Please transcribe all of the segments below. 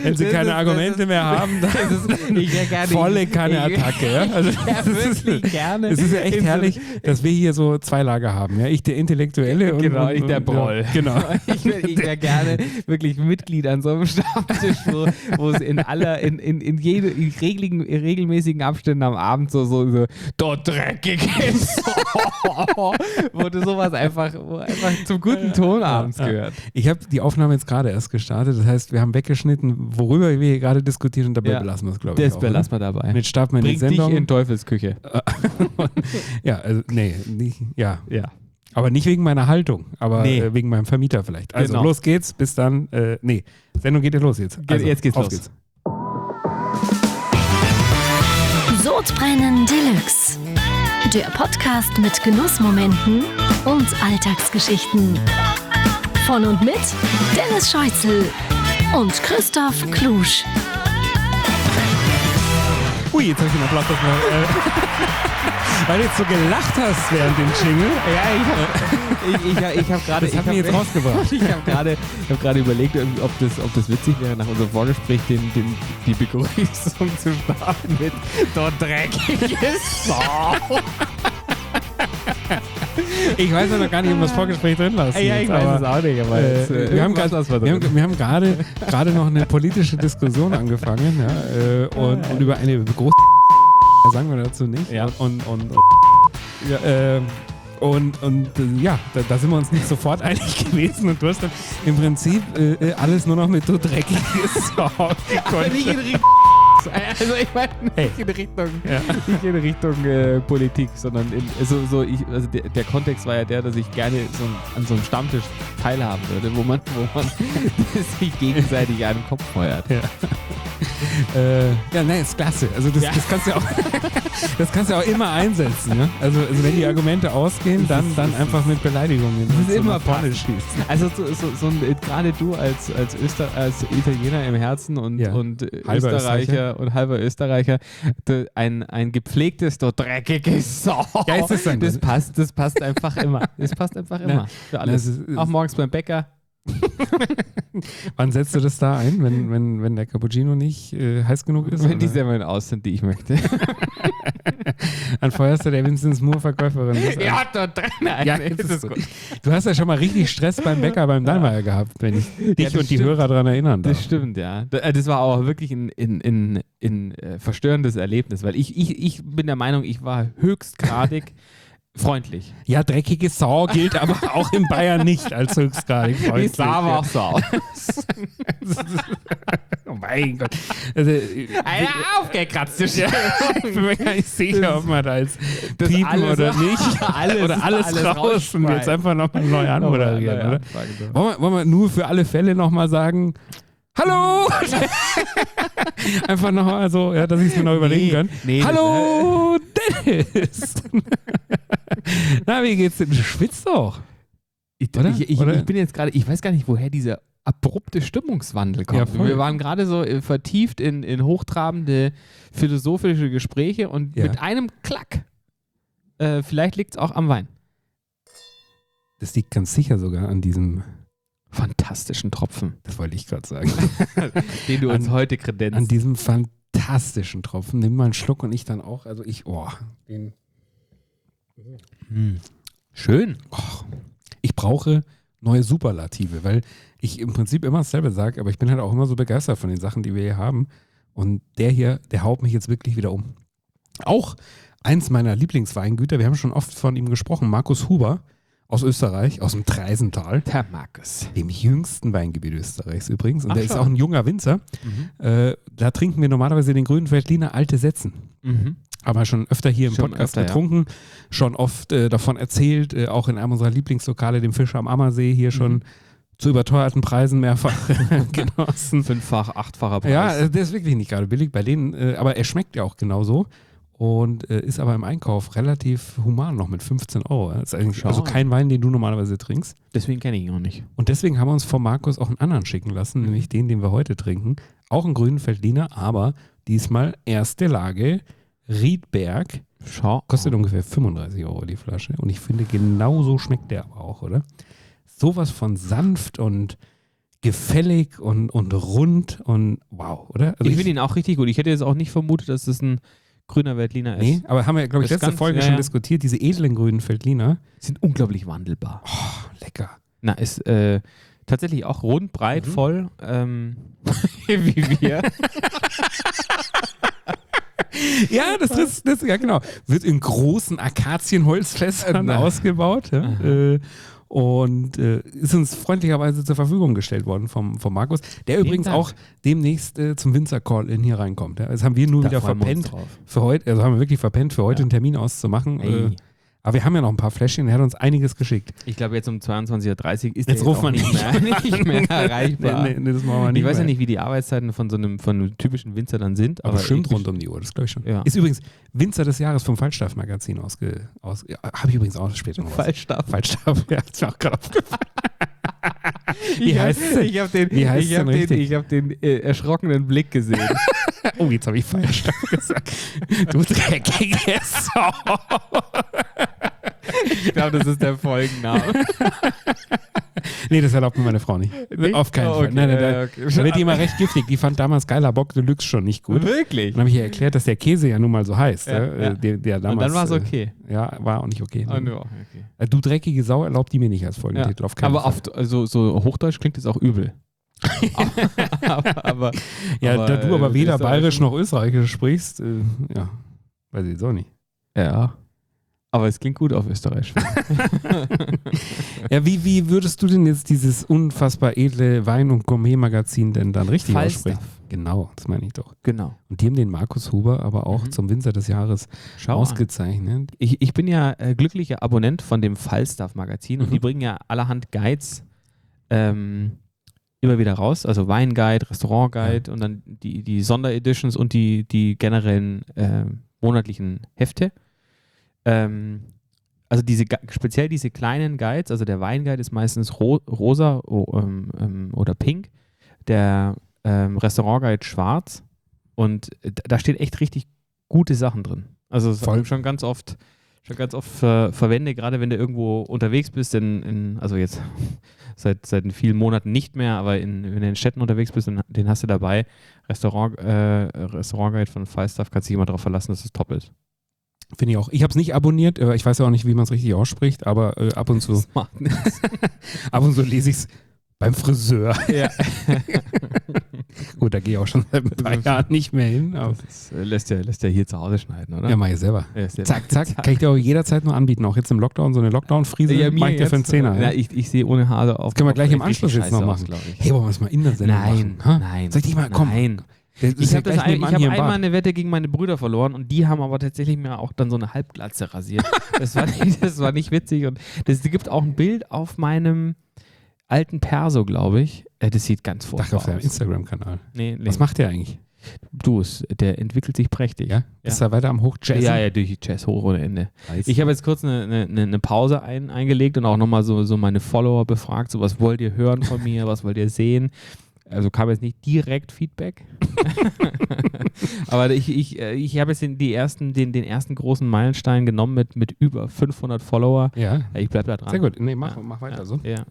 wenn sie keine Argumente mehr haben, dann volle Kanne-Attacke. Ja? Also, wirklich gerne. Es ist ja echt herrlich, dass wir hier so zwei Lager haben. Ja? Ich der Intellektuelle und ich der Broll. Ja, genau. Ich wäre gerne wirklich Mitglied an so einem Stammtisch, wo es in regelmäßigen Abständen am Abend so dort dreckig ist. Wo du sowas einfach zum guten Ton abends gehört. Ich habe die Aufnahme jetzt gerade erst gestartet. Das heißt, wir haben weggeschnitten, worüber wir hier gerade diskutieren und dabei belassen wir es, glaube ich. Das belassen wir dabei. Jetzt starten wir in die Bringt Sendung. dich in Teufelsküche. Ja, also nee, nicht, ja. Aber nicht wegen meiner Haltung, aber wegen meinem Vermieter vielleicht. Also los geht's, bis dann. Sendung geht ja los jetzt. Also, jetzt geht's los. Sodbrennen Deluxe. Der Podcast mit Genussmomenten und Alltagsgeschichten. Von und mit Dennis Scheuzel und Christoph Klusch. Ui, jetzt habe ich den Applaus mal. Weil du jetzt so gelacht hast während dem Jingle. Ja, ich habe gerade. Das hat mich jetzt rausgebracht. Ich habe gerade überlegt, ob das witzig wäre, nach unserem Vorgespräch die Begrüßung zu starten mit dort dreckiges Sau. Ich weiß ja noch gar nicht, ob das Vorgespräch drin lassen. Ja, ich weiß es auch nicht, aber wir haben gerade noch eine politische Diskussion angefangen, ja, und über eine große sagen wir dazu nicht. Ja. Da sind wir uns nicht sofort einig gewesen und du hast dann im Prinzip alles nur noch mit so dreckiges Aber nicht in Richtung also ich meine nicht in Richtung Politik, sondern der Kontext war ja der, dass ich gerne an so einem Stammtisch teilhaben würde, wo man sich gegenseitig an den Kopf feuert. Ist klasse. Also das kannst du auch immer einsetzen. Ne? Also wenn die Argumente ausgehen, dann einfach mit Beleidigungen. Das ist immer vorne schießen. Also gerade du als Italiener im Herzen und Österreicher und halber Österreicher, ein gepflegtes, dreckiges Sau. Ja, ist das dann? Das passt einfach immer. Das passt einfach immer. Für alles. Auch morgens beim Bäcker. Wann setzt du das da ein, wenn der Cappuccino nicht heiß genug ist? Wenn die Semmeln aus sind, die ich möchte. Dann feuerst du der Vincent Moore Verkäuferin. Ja, dort drin. Ja, das ist gut. Du hast ja schon mal richtig Stress beim Bäcker beim Dallmayr gehabt, wenn ich dich und die Hörer daran erinnern darf. Das stimmt, ja. Das war auch wirklich ein verstörendes Erlebnis, weil ich bin der Meinung, ich war höchstgradig freundlich. Ja, dreckige Sau gilt aber auch in Bayern nicht als höchstgradig freundlich. Die Sau war auch Sau. Oh mein Gott. Also, eine aufgekratzte Stimme. Ich bin mir gar nicht sicher, ob man da als piepen alles, oder nicht. alles raus und jetzt einfach nochmal neu anmoderieren, oder? Wollen wir nur für alle Fälle nochmal sagen, hallo! Einfach nochmal so, dass ich es mir noch überlegen kann. Hallo, Dennis! Na, wie geht's denn? Du schwitzt doch. Ich bin jetzt gerade, ich weiß gar nicht, woher dieser abrupte Stimmungswandel kommt. Ja, wir waren gerade so vertieft in hochtrabende philosophische Gespräche und mit einem Klack, vielleicht liegt es auch am Wein. Das liegt ganz sicher sogar an diesem fantastischen Tropfen. Das wollte ich gerade sagen. Den du uns heute kredenzt. An diesem fantastischen Tropfen. Nimm mal einen Schluck und ich dann auch. Also den. Schön. Ich brauche neue Superlative, weil ich im Prinzip immer dasselbe sage, aber ich bin halt auch immer so begeistert von den Sachen, die wir hier haben. Und der haut mich jetzt wirklich wieder um. Auch eins meiner Lieblingsweingüter, wir haben schon oft von ihm gesprochen, Markus Huber aus Österreich, aus dem Treisental. Der Markus. Dem jüngsten Weingebiet Österreichs übrigens. Und der ist auch ein junger Winzer. Da trinken wir normalerweise den grünen Veltliner Alte Setzen. Haben wir schon öfter hier im Podcast getrunken, schon oft davon erzählt, auch in einem unserer Lieblingslokale, dem Fischer am Ammersee, hier schon zu überteuerten Preisen mehrfach genossen. 5-fach, 8-facher Preis. Ja, der ist wirklich nicht gerade billig bei denen, aber er schmeckt ja auch genauso und ist aber im Einkauf relativ human noch mit 15 €. Das ist eigentlich also kein Wein, den du normalerweise trinkst. Deswegen kenne ich ihn auch nicht. Und deswegen haben wir uns von Markus auch einen anderen schicken lassen, nämlich den wir heute trinken. Auch einen grünen Veltliner, aber diesmal erste Lage Riedberg. Kostet ungefähr 35 € die Flasche. Und ich finde, genauso schmeckt der aber auch, oder? Sowas von sanft und gefällig und rund und wow, oder? Also ich finde ihn auch richtig gut. Ich hätte jetzt auch nicht vermutet, dass das ein grüner Veltliner ist. Nee, aber haben wir, glaube ich, letzte Folge schon diskutiert, diese edlen grünen Veltliner. Sind unglaublich wandelbar. Oh, lecker. Na, ist tatsächlich auch rund, breit, voll, wie wir. Ja, das ja genau. Wird in großen Akazienholzfässern ausgebaut. Ja? Und ist uns freundlicherweise zur Verfügung gestellt worden vom Markus, der übrigens auch demnächst zum Winzer-Call-In hier reinkommt. Ja? Das haben wir nur wieder verpennt für heute, also haben wir wirklich verpennt, für heute einen Termin auszumachen. Aber wir haben ja noch ein paar Fläschchen, er hat uns einiges geschickt. Ich glaube, jetzt um 22.30 Uhr ist jetzt ruft man nicht mehr erreichbar. Nee, das machen wir nicht ich weiß ja nicht, wie die Arbeitszeiten von einem typischen Winzer dann sind. Aber bestimmt rund um die Uhr, das glaube ich schon. Ja. Ist übrigens Winzer des Jahres vom Falstaff-Magazin habe ich übrigens auch später noch was. Falstaff, ja, ist mir auch gerade aufgefallen. Wie heißt es? Ich habe den erschrockenen Blick gesehen. Oh, jetzt habe ich Falstaff gesagt. Du dreckige Sau. Ich glaube, das ist der Folgenname. Nee, das erlaubt mir meine Frau nicht. Auf keinen Fall. Nein, da wird die immer recht giftig. Die fand damals Geiler Bock Deluxe schon nicht gut. Wirklich? Dann habe ich ihr erklärt, dass der Käse ja nun mal so heißt. Der damals, und dann war es okay. Ja, war auch nicht okay. Okay. Du dreckige Sau erlaubt die mir nicht als Folgentitel. Auf keinen Fall. Aber so Hochdeutsch klingt es auch übel. aber da du aber weder bayerisch noch österreichisch sprichst, weiß ich jetzt auch nicht. Ja. Aber es klingt gut auf Österreich. Ja, wie würdest du denn jetzt dieses unfassbar edle Wein- und Gourmet-Magazin denn dann richtig aussprechen? Genau, das meine ich doch. Genau. Und die haben den Markus Huber aber auch zum Winzer des Jahres ausgezeichnet. Ich bin ja glücklicher Abonnent von dem Falstaff-Magazin und die bringen ja allerhand Guides immer wieder raus. Also Weinguide, Restaurantguide und dann die Sondereditions und die generellen monatlichen Hefte. Also speziell diese kleinen Guides, also der Weinguide ist meistens rosa oder pink, der Restaurantguide schwarz und da steht echt richtig gute Sachen drin. Also das habe ich schon ganz oft verwende, gerade wenn du irgendwo unterwegs bist, also jetzt seit vielen Monaten nicht mehr, aber wenn du in den Städten unterwegs bist, den hast du dabei. Restaurantguide von Falstaff, kannst du dich immer darauf verlassen, dass es top ist. Finde ich auch. Ich habe es nicht abonniert, ich weiß ja auch nicht, wie man es richtig ausspricht, aber ab und zu lese ich es beim Friseur. Ja. Gut, da gehe ich auch schon seit ein paar Jahren nicht mehr hin. Aber das lässt ja hier zu Hause schneiden, oder? Ja, mach ich selber. Ja, zack. Kann ich dir auch jederzeit noch anbieten, auch jetzt im Lockdown, so eine Lockdown-Frise, mach ich dir für einen Zehner. Ja, ich sehe ohne Haare auf. Das können wir gleich im Anschluss jetzt noch machen. Hey, wollen wir es mal in der Sendung machen? Nein. Soll ich dich mal, komm. Nein. Ich habe einmal eine Wette gegen meine Brüder verloren und die haben aber tatsächlich mir auch dann so eine Halbglatze rasiert. Das war nicht witzig und es gibt auch ein Bild auf meinem alten Perso, glaube ich. Das sieht ganz furchtbar aus. Auf deinem Instagram-Kanal. Nee. Was macht der eigentlich? Der entwickelt sich prächtig. Ja? Ist er weiter am Hochjazzen? Ja, durch Jazz hoch ohne Ende. Ich habe jetzt kurz eine Pause eingelegt und auch nochmal so meine Follower befragt, so was wollt ihr hören von mir, was wollt ihr sehen? Also kam jetzt nicht direkt Feedback. Aber ich habe jetzt den ersten großen Meilenstein genommen mit über 500 Follower. Ja. Ich bleib da dran. Sehr gut. Nee, mach weiter so. Ja,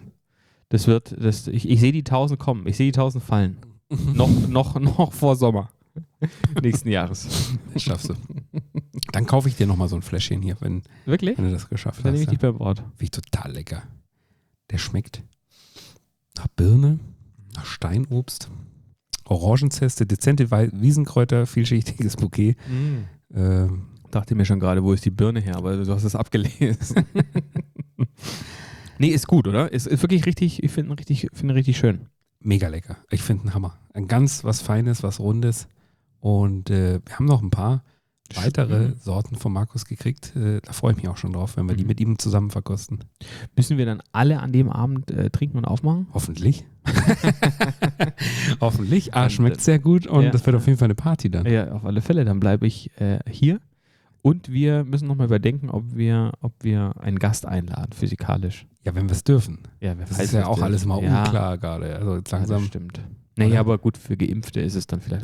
ich sehe die 1000 kommen. Ich sehe die 1000 fallen. noch vor Sommer nächsten Jahres. Das schaffst du. Dann kaufe ich dir nochmal so ein Fläschchen hier, wenn du das geschafft hast. Dann nehme ich dich bei Bord. Finde ich total lecker. Der schmeckt nach Birne, nach Steinobst, Orangenzeste, dezente Wiesenkräuter, vielschichtiges Bouquet. Dachte mir schon gerade, wo ist die Birne her, aber du hast es abgelesen. Nee, ist gut, oder? Ist wirklich richtig, ich finde richtig schön. Mega lecker. Ich finde einen Hammer. Ein ganz was Feines, was Rundes. Und wir haben noch ein paar weitere Sorten von Markus gekriegt. Da freue ich mich auch schon drauf, wenn wir die mit ihm zusammen verkosten. Müssen wir dann alle an dem Abend trinken und aufmachen? Hoffentlich. Hoffentlich. Schmeckt sehr gut und das wird auf jeden Fall eine Party dann. Ja, auf alle Fälle. Dann bleibe ich hier. Und wir müssen nochmal überdenken, ob wir einen Gast einladen, physikalisch. Ja, wenn wir es dürfen. Ja, das ist ja auch alles mal unklar gerade. Also jetzt langsam. Ja, das stimmt. Naja, aber gut, für Geimpfte ist es dann vielleicht.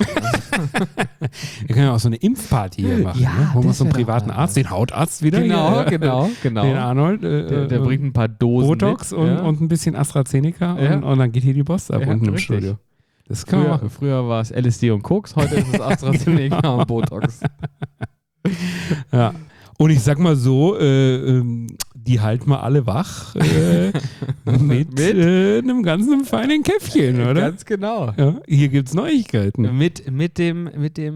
Wir können ja auch so eine Impfparty hier machen. Ja, ne? Holen wir so einen privaten Arzt, den Hautarzt wieder. Genau. Den Arnold. Der bringt ein paar Dosen Botox und ein bisschen AstraZeneca und dann geht hier die Post ab unten im Studio. Das kann man machen. Früher war es LSD und Koks, heute ist es AstraZeneca und Botox. Ja. Und ich sag mal so, die halten wir alle wach mit einem ganzen feinen Käffchen, oder? Ganz genau. Ja, hier gibt's Neuigkeiten. Mit dem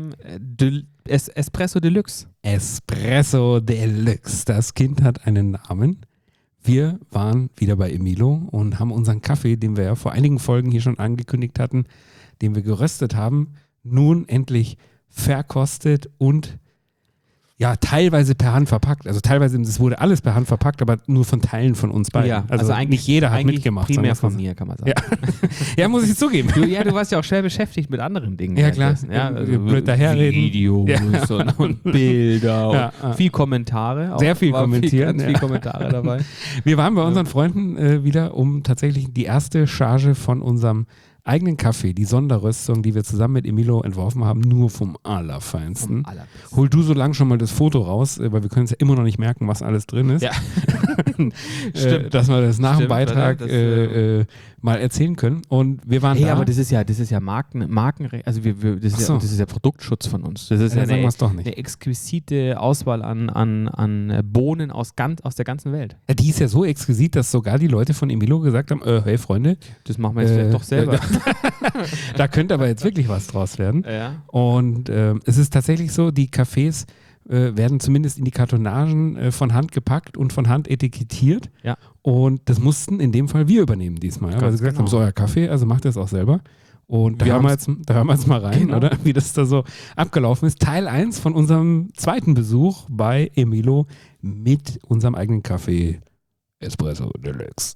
Espresso Deluxe. Espresso Deluxe. Das Kind hat einen Namen. Wir waren wieder bei Emilo und haben unseren Kaffee, den wir ja vor einigen Folgen hier schon angekündigt hatten, den wir geröstet haben, nun endlich verkostet und ja, teilweise per Hand verpackt. Also teilweise, es wurde alles per Hand verpackt, aber nur von Teilen von uns beiden. Ja, also eigentlich nicht jeder hat mitgemacht. Primär von mir, kann man sagen. Ja, muss ich zugeben. Du warst ja auch schwer beschäftigt mit anderen Dingen. Ja, klar. Ja, also blöd daherreden. Videos und Bilder und viel Kommentare. Sehr viel kommentieren. Ganz viel Kommentare dabei. Wir waren bei unseren Freunden wieder, um tatsächlich die erste Charge von unserem eigenen Kaffee, die Sonderröstung, die wir zusammen mit Emilo entworfen haben, nur vom Allerfeinsten. Hol du so lang schon mal das Foto raus, weil wir können es ja immer noch nicht merken, was alles drin ist. Ja. Stimmt. Dass wir das nach dem Beitrag mal erzählen können. Und wir waren da. Aber das ist ja Markenrecht, also das ist ja Produktschutz von uns. Das ist ja eine exquisite Auswahl an Bohnen aus der ganzen Welt. Ja, die ist ja so exquisit, dass sogar die Leute von Emilo gesagt haben, hey Freunde, das machen wir jetzt vielleicht doch selber. Da könnte aber jetzt wirklich was draus werden. Ja. Und es ist tatsächlich so, die Kaffees werden zumindest in die Kartonagen von Hand gepackt und von Hand etikettiert. Ja. Und das mussten in dem Fall wir übernehmen diesmal. Ja, weil sie gesagt haben, so euer Kaffee, also macht das auch selber. Und da hören wir jetzt mal rein, oder? Wie das da so abgelaufen ist. Teil 1 von unserem zweiten Besuch bei Emilo mit unserem eigenen Kaffee Espresso Deluxe.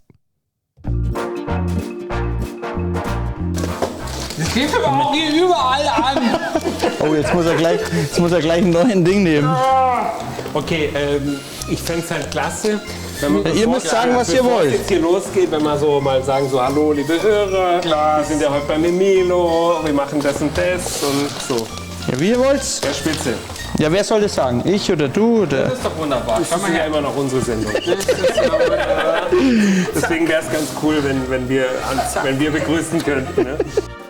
Das geht aber auch hier überall an. Oh, jetzt muss er gleich einen neuen Ding nehmen. Okay, ich fände es halt klasse, wenn man ihr müsst sagen, was ihr wollt. Bevor es jetzt hier losgeht, wenn wir so mal sagen, so hallo liebe Hörer, wir sind ja heute bei Emilo, wir machen das und das und so. Ja, wie ihr wollt's. Ja, spitze. Ja, wer soll das sagen? Ich oder du? Oder? Das ist doch wunderbar. Das ist ja immer noch unsere Sendung. Deswegen wäre es ganz cool, wenn wir begrüßen könnten. Ne?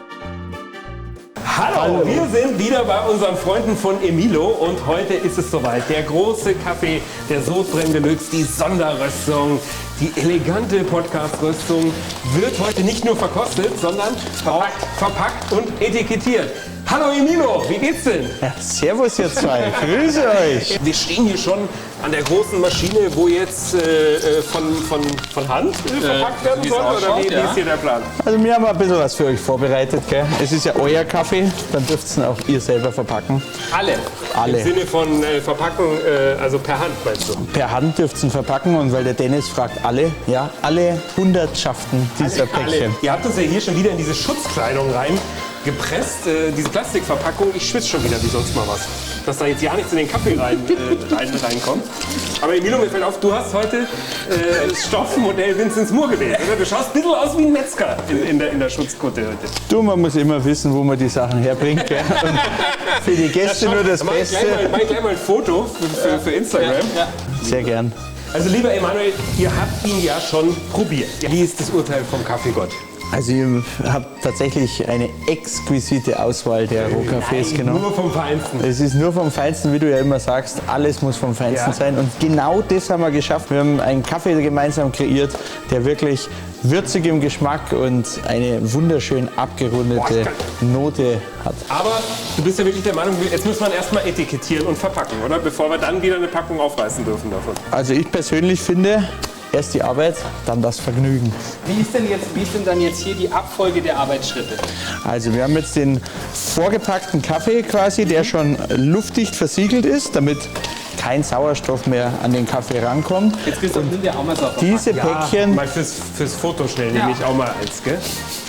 Hallo, wir sind wieder bei unseren Freunden von Emilo und heute ist es soweit. Der große Kaffee, der Sodbrennen Deluxe, die Sonderröstung, die elegante Podcast-Röstung wird heute nicht nur verkostet, sondern auch verpackt und etikettiert. Hallo Emilo, wie geht's denn? Ja, servus ihr zwei, grüße euch. Wir stehen hier schon an der großen Maschine, wo jetzt von Hand verpackt werden soll, oder wie ist hier der Plan? Also wir haben ein bisschen was für euch vorbereitet, gell? Es ist ja euer Kaffee, dann dürft ihr ihn auch ihr selber verpacken. Alle? Im Sinne von verpacken, also per Hand meinst du? Per Hand dürft ihr ihn verpacken und weil der Dennis fragt alle, ja, alle Hundertschaften dieser Päckchen. Ihr habt uns ja hier schon wieder in diese Schutzkleidung rein gepresst, diese Plastikverpackung, ich schwitze schon wieder wie sonst mal was. Dass da jetzt ja nichts in den Kaffee reinkommt. Aber Emilo, mir fällt auf, du hast heute das Stoffmodell Vinzenz Moore gewählt. Oder? Du schaust ein bisschen aus wie ein Metzger in der Schutzkutte heute. Du, man muss immer wissen, wo man die Sachen herbringt. Gell? Und für die Gäste nur das Beste. Mach ich gleich mal ein Foto für Instagram. Ja. Sehr gern. Also lieber Emanuel, ihr habt ihn ja schon probiert. Wie ist das Urteil vom Kaffeegott? Also ihr habt tatsächlich eine exquisite Auswahl der Rohkaffees genommen. Nur vom Feinsten. Es ist nur vom Feinsten, wie du ja immer sagst. Alles muss vom Feinsten sein. Und genau das haben wir geschafft. Wir haben einen Kaffee gemeinsam kreiert, der wirklich würzig im Geschmack und eine wunderschön abgerundete Note hat. Aber du bist ja wirklich der Meinung, jetzt muss man erstmal etikettieren und verpacken, oder? Bevor wir dann wieder eine Packung aufreißen dürfen davon. Also ich persönlich finde, erst die Arbeit, dann das Vergnügen. Wie ist denn dann jetzt hier die Abfolge der Arbeitsschritte? Also wir haben jetzt den vorgepackten Kaffee quasi, der schon luftdicht versiegelt ist, damit kein Sauerstoff mehr an den Kaffee rankommt. Jetzt Christoph, nimm dir auch mal so. Diese Päckchen... Mal fürs Foto schnell, nehme ich auch mal eins, gell?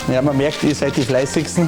Ja, man merkt, ihr seid die Fleißigsten.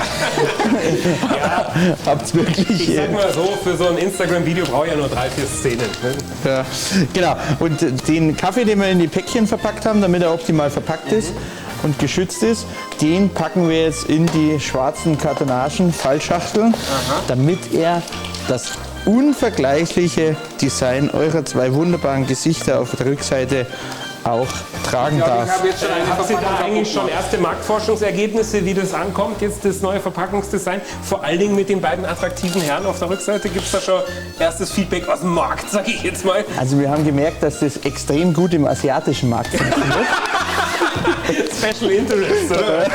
Habt's wirklich. Ich sag mal so, für so ein Instagram-Video brauche ich ja nur 3-4 Szenen. Ne? Ja, genau. Und den Kaffee, den wir in die Päckchen verpackt haben, damit er optimal verpackt ist und geschützt ist, den packen wir jetzt in die schwarzen Kartonagen, Fallschachteln, damit er das unvergleichliche Design eurer 2 wunderbaren Gesichter auf der Rückseite auch tragen darf. Haben Sie da eigentlich schon erste Marktforschungsergebnisse, wie das ankommt, jetzt das neue Verpackungsdesign? Vor allen Dingen mit den beiden attraktiven Herren auf der Rückseite. Gibt es da schon erstes Feedback aus dem Markt, sage ich jetzt mal? Also wir haben gemerkt, dass das extrem gut im asiatischen Markt funktioniert. Special Interest, oder?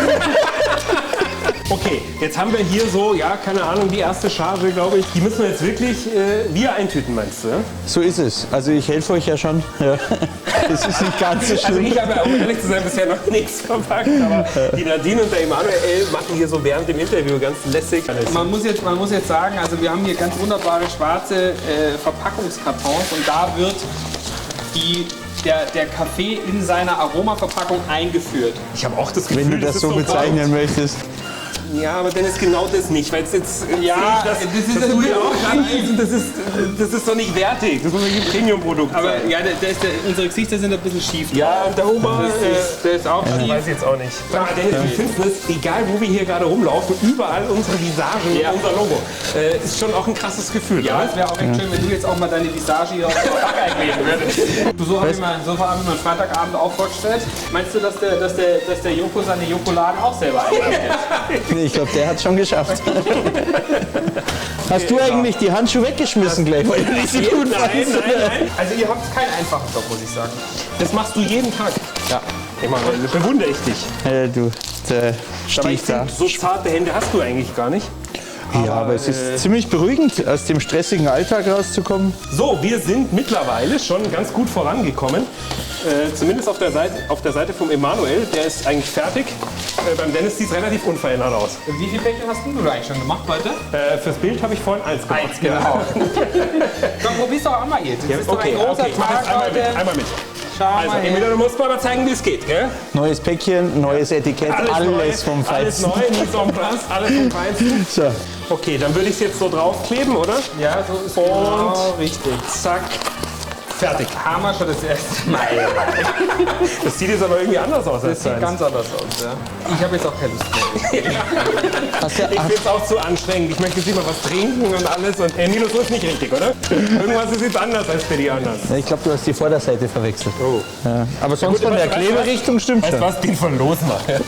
Okay, jetzt haben wir hier so, ja, keine Ahnung, die erste Charge, glaube ich. Die müssen wir jetzt wirklich wir eintüten, meinst du? Ja? So ist es. Also ich helfe euch ja schon. Ja. Das ist nicht ganz so schlimm. Also ich habe ja, um ehrlich zu sein, bisher noch nichts verpackt, aber die Nadine und der Emanuel machen hier so während dem Interview ganz lässig. Man muss jetzt sagen, also wir haben hier ganz wunderbare schwarze Verpackungskartons und da wird der Kaffee in seiner Aromaverpackung eingeführt. Ich habe auch das Gefühl, Wenn du das so bezeichnen möchtest. Ja, aber dann ist genau das nicht, weil es jetzt Ja, das ist doch nicht wertig. Das muss ein Premium-Produkt sein. Aber ja, unsere Gesichter sind ein bisschen schief. Ja, und der Humor, der ist auch schief. weiß ich jetzt auch nicht. Sag mal, Dennis, wie findest du das? Egal, wo wir hier gerade rumlaufen, überall unsere Visagen und unser Logo. Ist schon auch ein krasses Gefühl. Ja, es wäre auch echt schön, wenn du jetzt auch mal deine Visage hier auf der Backe einkleben würdest. So habe ich mir einen Freitagabend auch vorgestellt. Meinst du, dass der Joko seine Jokoladen auch selber einkleben? Ich glaube, der hat es schon geschafft. Hast du eigentlich die Handschuhe weggeschmissen gleich? Weil du nicht so gut Nein. Also ihr habt keinen einfachen Job, muss ich sagen. Das machst du jeden Tag. Ja. Ich meine, bewundere ich dich. Du, Aber stehe ich ich da. finde, so zarte Hände hast du eigentlich gar nicht. Ja, aber es ist ziemlich beruhigend, aus dem stressigen Alltag rauszukommen. So, wir sind mittlerweile schon ganz gut vorangekommen. Zumindest auf der Seite vom Emanuel. Der ist eigentlich fertig. Beim Dennis sieht es relativ unverändert aus. Wie viele Päckchen hast du eigentlich schon gemacht heute? Fürs Bild habe ich vorhin 1 gemacht. Genau. Komm, probier's doch einmal jetzt. Das ist doch ein großer ich mach Tag jetzt heute. einmal mit. Schau Also, mal Emilia, her. du musst mir aber zeigen, wie es geht, gell? Neues Päckchen, neues Etikett, alles vom Alles Feinsten. neu, mise en place, alles vom Feinsten. So, Okay, dann würde ich es jetzt so draufkleben, oder? Ja, so ist genau richtig. Zack. Fertig. Haben wir schon das erste Mal. Das sieht jetzt aber irgendwie anders aus als Das sieht deins. ganz anders aus, ja. Ich habe jetzt auch keine Lust mehr. hast du, Ich finde es auch zu anstrengend. Ich möchte jetzt immer was trinken und alles. Und Milo, so ist nicht richtig, oder? Irgendwas ist jetzt anders als für die anderen. ich glaube, du hast die Vorderseite verwechselt. Oh. Ja. Aber sonst von der weißt du was? Kleberichtung stimmt Weißt du schon. was? Den von los machen.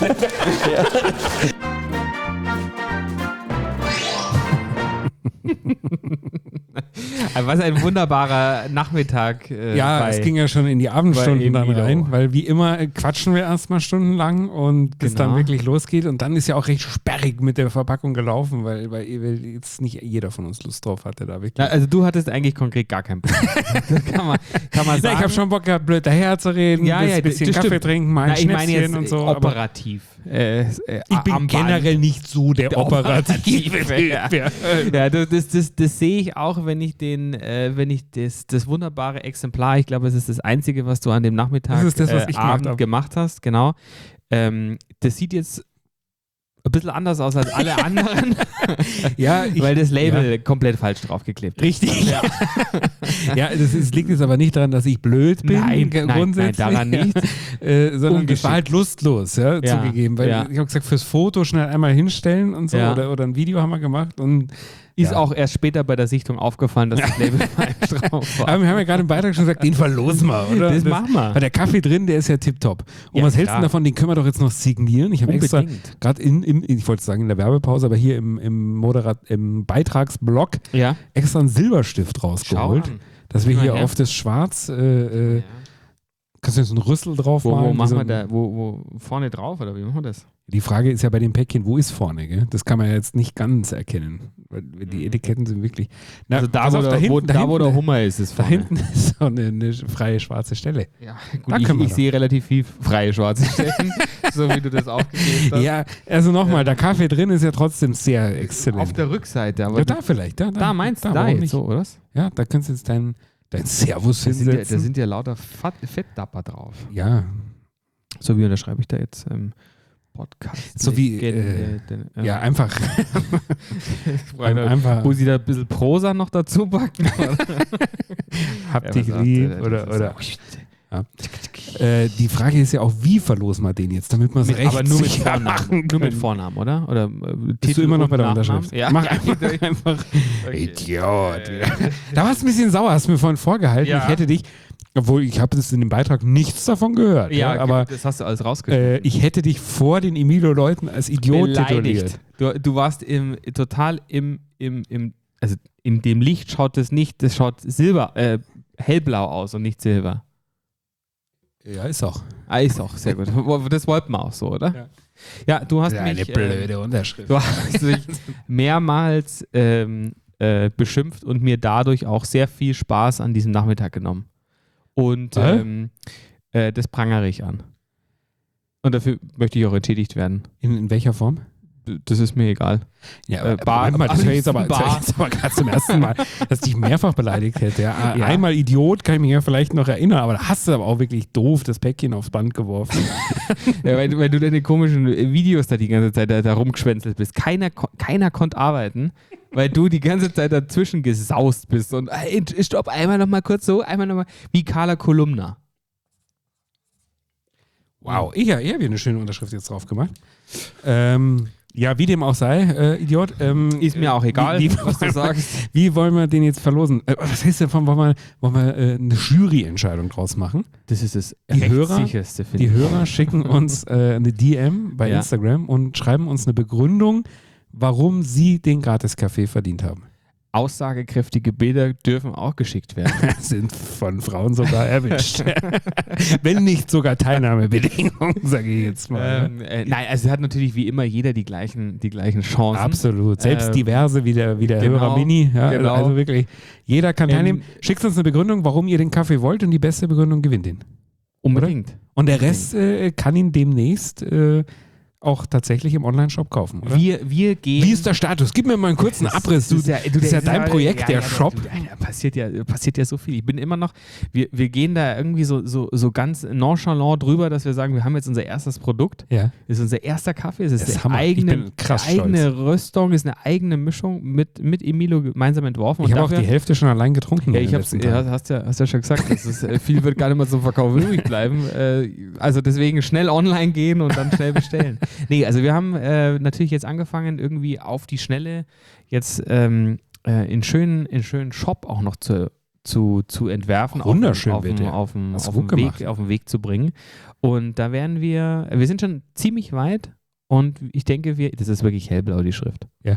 Was ein wunderbarer Nachmittag. Ja, es ging ja schon in die Abendstunden dann rein, weil wie immer quatschen wir erstmal stundenlang und bis dann wirklich losgeht. Und dann ist ja auch recht sperrig mit der Verpackung gelaufen, weil jetzt nicht jeder von uns Lust drauf hatte da wirklich. Ja, also du hattest eigentlich konkret gar keinen Bock. Das kann man sagen. Ja, ich habe schon Bock gehabt, blöd daher zu reden, ein bisschen Kaffee trinken, mal ein ich meine Schnäpschen jetzt und so. operativ. Ich bin generell nicht so der operative Typ. Ja, das sehe ich auch, wenn ich das wunderbare Exemplar, ich glaube, es ist das einzige, was du an dem Nachmittag Das ist das, was ich Abend gemacht hast, genau. Das sieht jetzt ein bisschen anders aus als alle anderen, weil das Label komplett falsch draufgeklebt ist. Richtig. Ja, es liegt jetzt aber nicht daran, dass ich blöd bin. Nein, grundsätzlich. daran nicht. Sondern das war halt lustlos, zugegeben. Weil ich habe gesagt, fürs Foto schnell einmal hinstellen und so oder ein Video haben wir gemacht und ist auch erst später bei der Sichtung aufgefallen, dass das Label falsch drauf war. Aber wir haben ja gerade im Beitrag schon gesagt, den verlosen wir, oder? Das machen wir. Weil der Kaffee drin, der ist ja tipptopp. Und was hältst du davon? Den können wir doch jetzt noch signieren. Ich habe extra, gerade ich wollte sagen in der Werbepause, aber hier im Beitragsblock extra einen Silberstift rausgeholt, dass wir hier auf das Schwarz kannst du jetzt einen Rüssel drauf machen? Wo machen wir da? Wo vorne drauf oder wie machen wir das? Die Frage ist ja bei den Päckchen, wo ist vorne? Gell? Das kann man ja jetzt nicht ganz erkennen. Weil die Etiketten sind wirklich. Na, also da, wo der Hummer ist, ist vorne. Da hinten ist so eine freie schwarze Stelle. Ja, gut, ich sehe relativ viel freie schwarze Stellen, so wie du das aufgegeben hast. Ja, also nochmal, der Kaffee drin ist ja trotzdem sehr exzellent. Auf der Rückseite, aber. Ja, da vielleicht. Da meinst du da jetzt so, oder? Ja, da kannst du jetzt dein Servus hinsetzen. Da sind ja lauter Fettdapper drauf. Ja. So wie unterschreibe ich da jetzt? Podcast. So wie, ja, einfach. einfach. Muss ich da ein bisschen Prosa noch dazu packen? Hab dich lieb oder ja. Die Frage ist ja auch, wie verlosen wir den jetzt, damit man es recht aber nur mit Vornamen machen. Nur mit Vornamen, oder? Oder bist du immer noch bei der Unterschrift? Ja. Mach einfach. Okay. Idiot. Da warst du ein bisschen sauer, hast du mir vorhin vorgehalten. Ja. Ich hätte dich, obwohl ich habe das in dem Beitrag nichts davon gehört. Ja, aber das hast du alles rausgeschrieben. Ich hätte dich vor den Emilo-Leuten als Idiot tituliert. Du warst total also in dem Licht schaut das nicht, das schaut hellblau aus und nicht silber. Ja, ist auch. Ist auch, sehr gut. Das wollten wir auch so, oder? Ja, du hast mich... Eine blöde Unterschrift. Du hast mich mehrmals beschimpft und mir dadurch auch sehr viel Spaß an diesem Nachmittag genommen. Und das prangere ich an. Und dafür möchte ich auch entschädigt werden. In welcher Form? Das ist mir egal. Ja, das wäre jetzt aber gerade zum ersten Mal, dass ich dich mehrfach beleidigt hätte. Ja, einmal Idiot, kann ich mich ja vielleicht noch erinnern, aber da hast du aber auch wirklich doof das Päckchen aufs Band geworfen. Ja, weil du deine komischen Videos da die ganze Zeit da rumgeschwänzelt bist. Keiner konnte arbeiten, weil du die ganze Zeit dazwischen gesaust bist. Und stopp, einmal nochmal kurz so, einmal nochmal, wie Carla Kolumna. Wow, ich habe hier eine schöne Unterschrift jetzt drauf gemacht. Ja, wie dem auch sei, Idiot. Ist mir auch egal, was du sagst. Wie wollen wir den jetzt verlosen? Was heißt davon, wollen wir eine Juryentscheidung draus machen? Das ist das Rechtssicherste, finde ich. Die Hörer schicken uns eine DM bei Instagram und schreiben uns eine Begründung, warum sie den Gratis-Kaffee verdient haben. Aussagekräftige Bilder dürfen auch geschickt werden. Sind von Frauen sogar erwischt. Wenn nicht sogar Teilnahmebedingungen, sage ich jetzt mal. Nein, also hat natürlich wie immer jeder die gleichen Chancen. Absolut. Selbst diverse wie der Hörer Mini. Ja, genau. Also wirklich, jeder kann teilnehmen. Schickt uns eine Begründung, warum ihr den Kaffee wollt und die beste Begründung gewinnt ihn. Unbedingt. Oder? Und der Rest kann ihn demnächst auch tatsächlich im Online-Shop kaufen, oder? Wir gehen... Wie ist der Status? Gib mir mal einen kurzen Abriss. Das ist ja dein Projekt, der Shop. Passiert ja so viel. Ich bin immer noch... Wir gehen da irgendwie so ganz nonchalant drüber, dass wir sagen, wir haben jetzt unser erstes Produkt. Ja. Das ist unser erster Kaffee. Es ist eine eigene Röstung, ist eine eigene Mischung mit Emilo gemeinsam entworfen. Ich habe auch die Hälfte schon allein getrunken. Ja, hast ja schon gesagt. Viel wird gar nicht mehr zum Verkauf übrig bleiben. Also deswegen schnell online gehen und dann schnell bestellen. Nee, also wir haben natürlich jetzt angefangen, irgendwie auf die Schnelle jetzt in schönen Shop auch noch zu entwerfen, wunderschön auf den Weg zu bringen. Und da werden wir sind schon ziemlich weit und ich denke, das ist wirklich hellblau, die Schrift. Ja.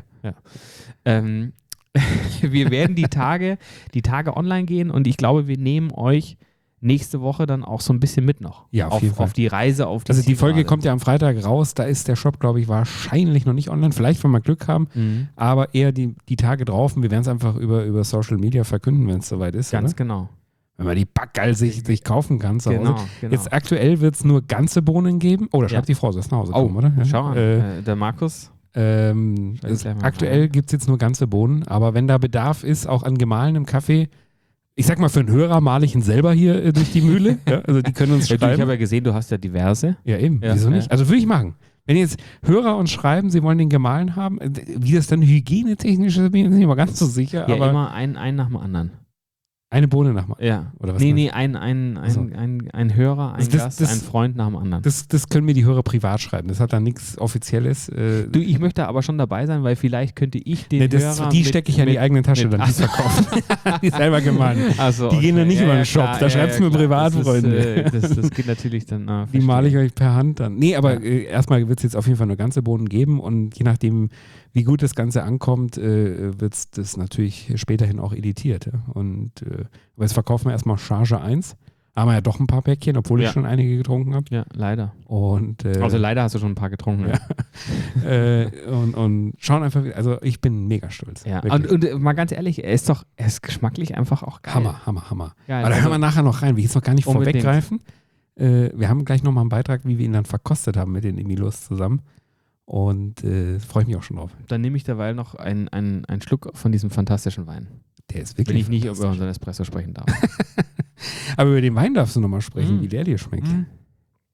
Wir werden die Tage online gehen und ich glaube, wir nehmen euch nächste Woche dann auch so ein bisschen mit noch. Ja, auf jeden Fall. Auf die Reise, auf die Also die Folge kommt ja am Freitag raus, da ist der Shop, glaube ich, wahrscheinlich noch nicht online, vielleicht, wenn wir Glück haben, aber eher die Tage drauf und wir werden es einfach über Social Media verkünden, wenn es soweit ist. Ganz oder? genau. Wenn man die Backgeil sich kaufen kann zu Hause. Genau. Jetzt aktuell wird es nur ganze Bohnen geben. Oh, da schreibt die Frau, sie ist nach Hause gekommen, oder? Ja. Schau mal, der Markus. Aktuell gibt es jetzt nur ganze Bohnen, aber wenn da Bedarf ist, auch an gemahlenem Kaffee, ich sag mal, für einen Hörer male ich ihn selber hier durch die Mühle. Ja, also die können uns schreiben. Ich habe ja gesehen, du hast ja diverse. Ja, eben. Wieso nicht? Also würde ich machen. Wenn jetzt Hörer uns schreiben, sie wollen den gemahlen haben, wie das dann hygienetechnisch ist, bin ich nicht mal ganz so sicher. Ja, aber immer einen nach dem anderen. Eine Bohne nach dem anderen? Ja. Oder was ein Hörer, ein Gast, ein Freund nach dem anderen. Das können mir die Hörer privat schreiben. Das hat dann nichts Offizielles. Ich möchte aber schon dabei sein, weil vielleicht könnte ich den Hörer... Die stecke ich ja in die eigene Tasche dann, die verkaufen. Die ist selber gemahlen. Die gehen dann nicht über den Shop. Da schreibt es mir Privatfreunde. Das geht natürlich dann... Die male ich euch per Hand dann. Nee, aber erstmal wird es jetzt auf jeden Fall nur ganze Bohnen geben und je nachdem, wie gut das Ganze ankommt, wird es das natürlich späterhin auch editiert. Ja? Und aber jetzt verkaufen wir erstmal Charge 1. Haben wir ja doch ein paar Päckchen, obwohl ich schon einige getrunken habe. Ja, leider. Und, also leider hast du schon ein paar getrunken. Ja. Und schauen einfach, also ich bin mega stolz. Ja. Und mal ganz ehrlich, er ist geschmacklich einfach auch geil. Hammer. Geil, aber da hören wir nachher noch rein. Will ich jetzt noch gar nicht vorweggreifen. Wir haben gleich nochmal einen Beitrag, wie wir ihn dann verkostet haben mit den Emilos zusammen. Und freue ich mich auch schon drauf. Dann nehme ich derweil noch einen Schluck von diesem fantastischen Wein. Der ist wirklich. Wenn ich nicht über unseren Espresso sprechen darf. Aber über den Wein darfst du nochmal sprechen, wie der dir schmeckt.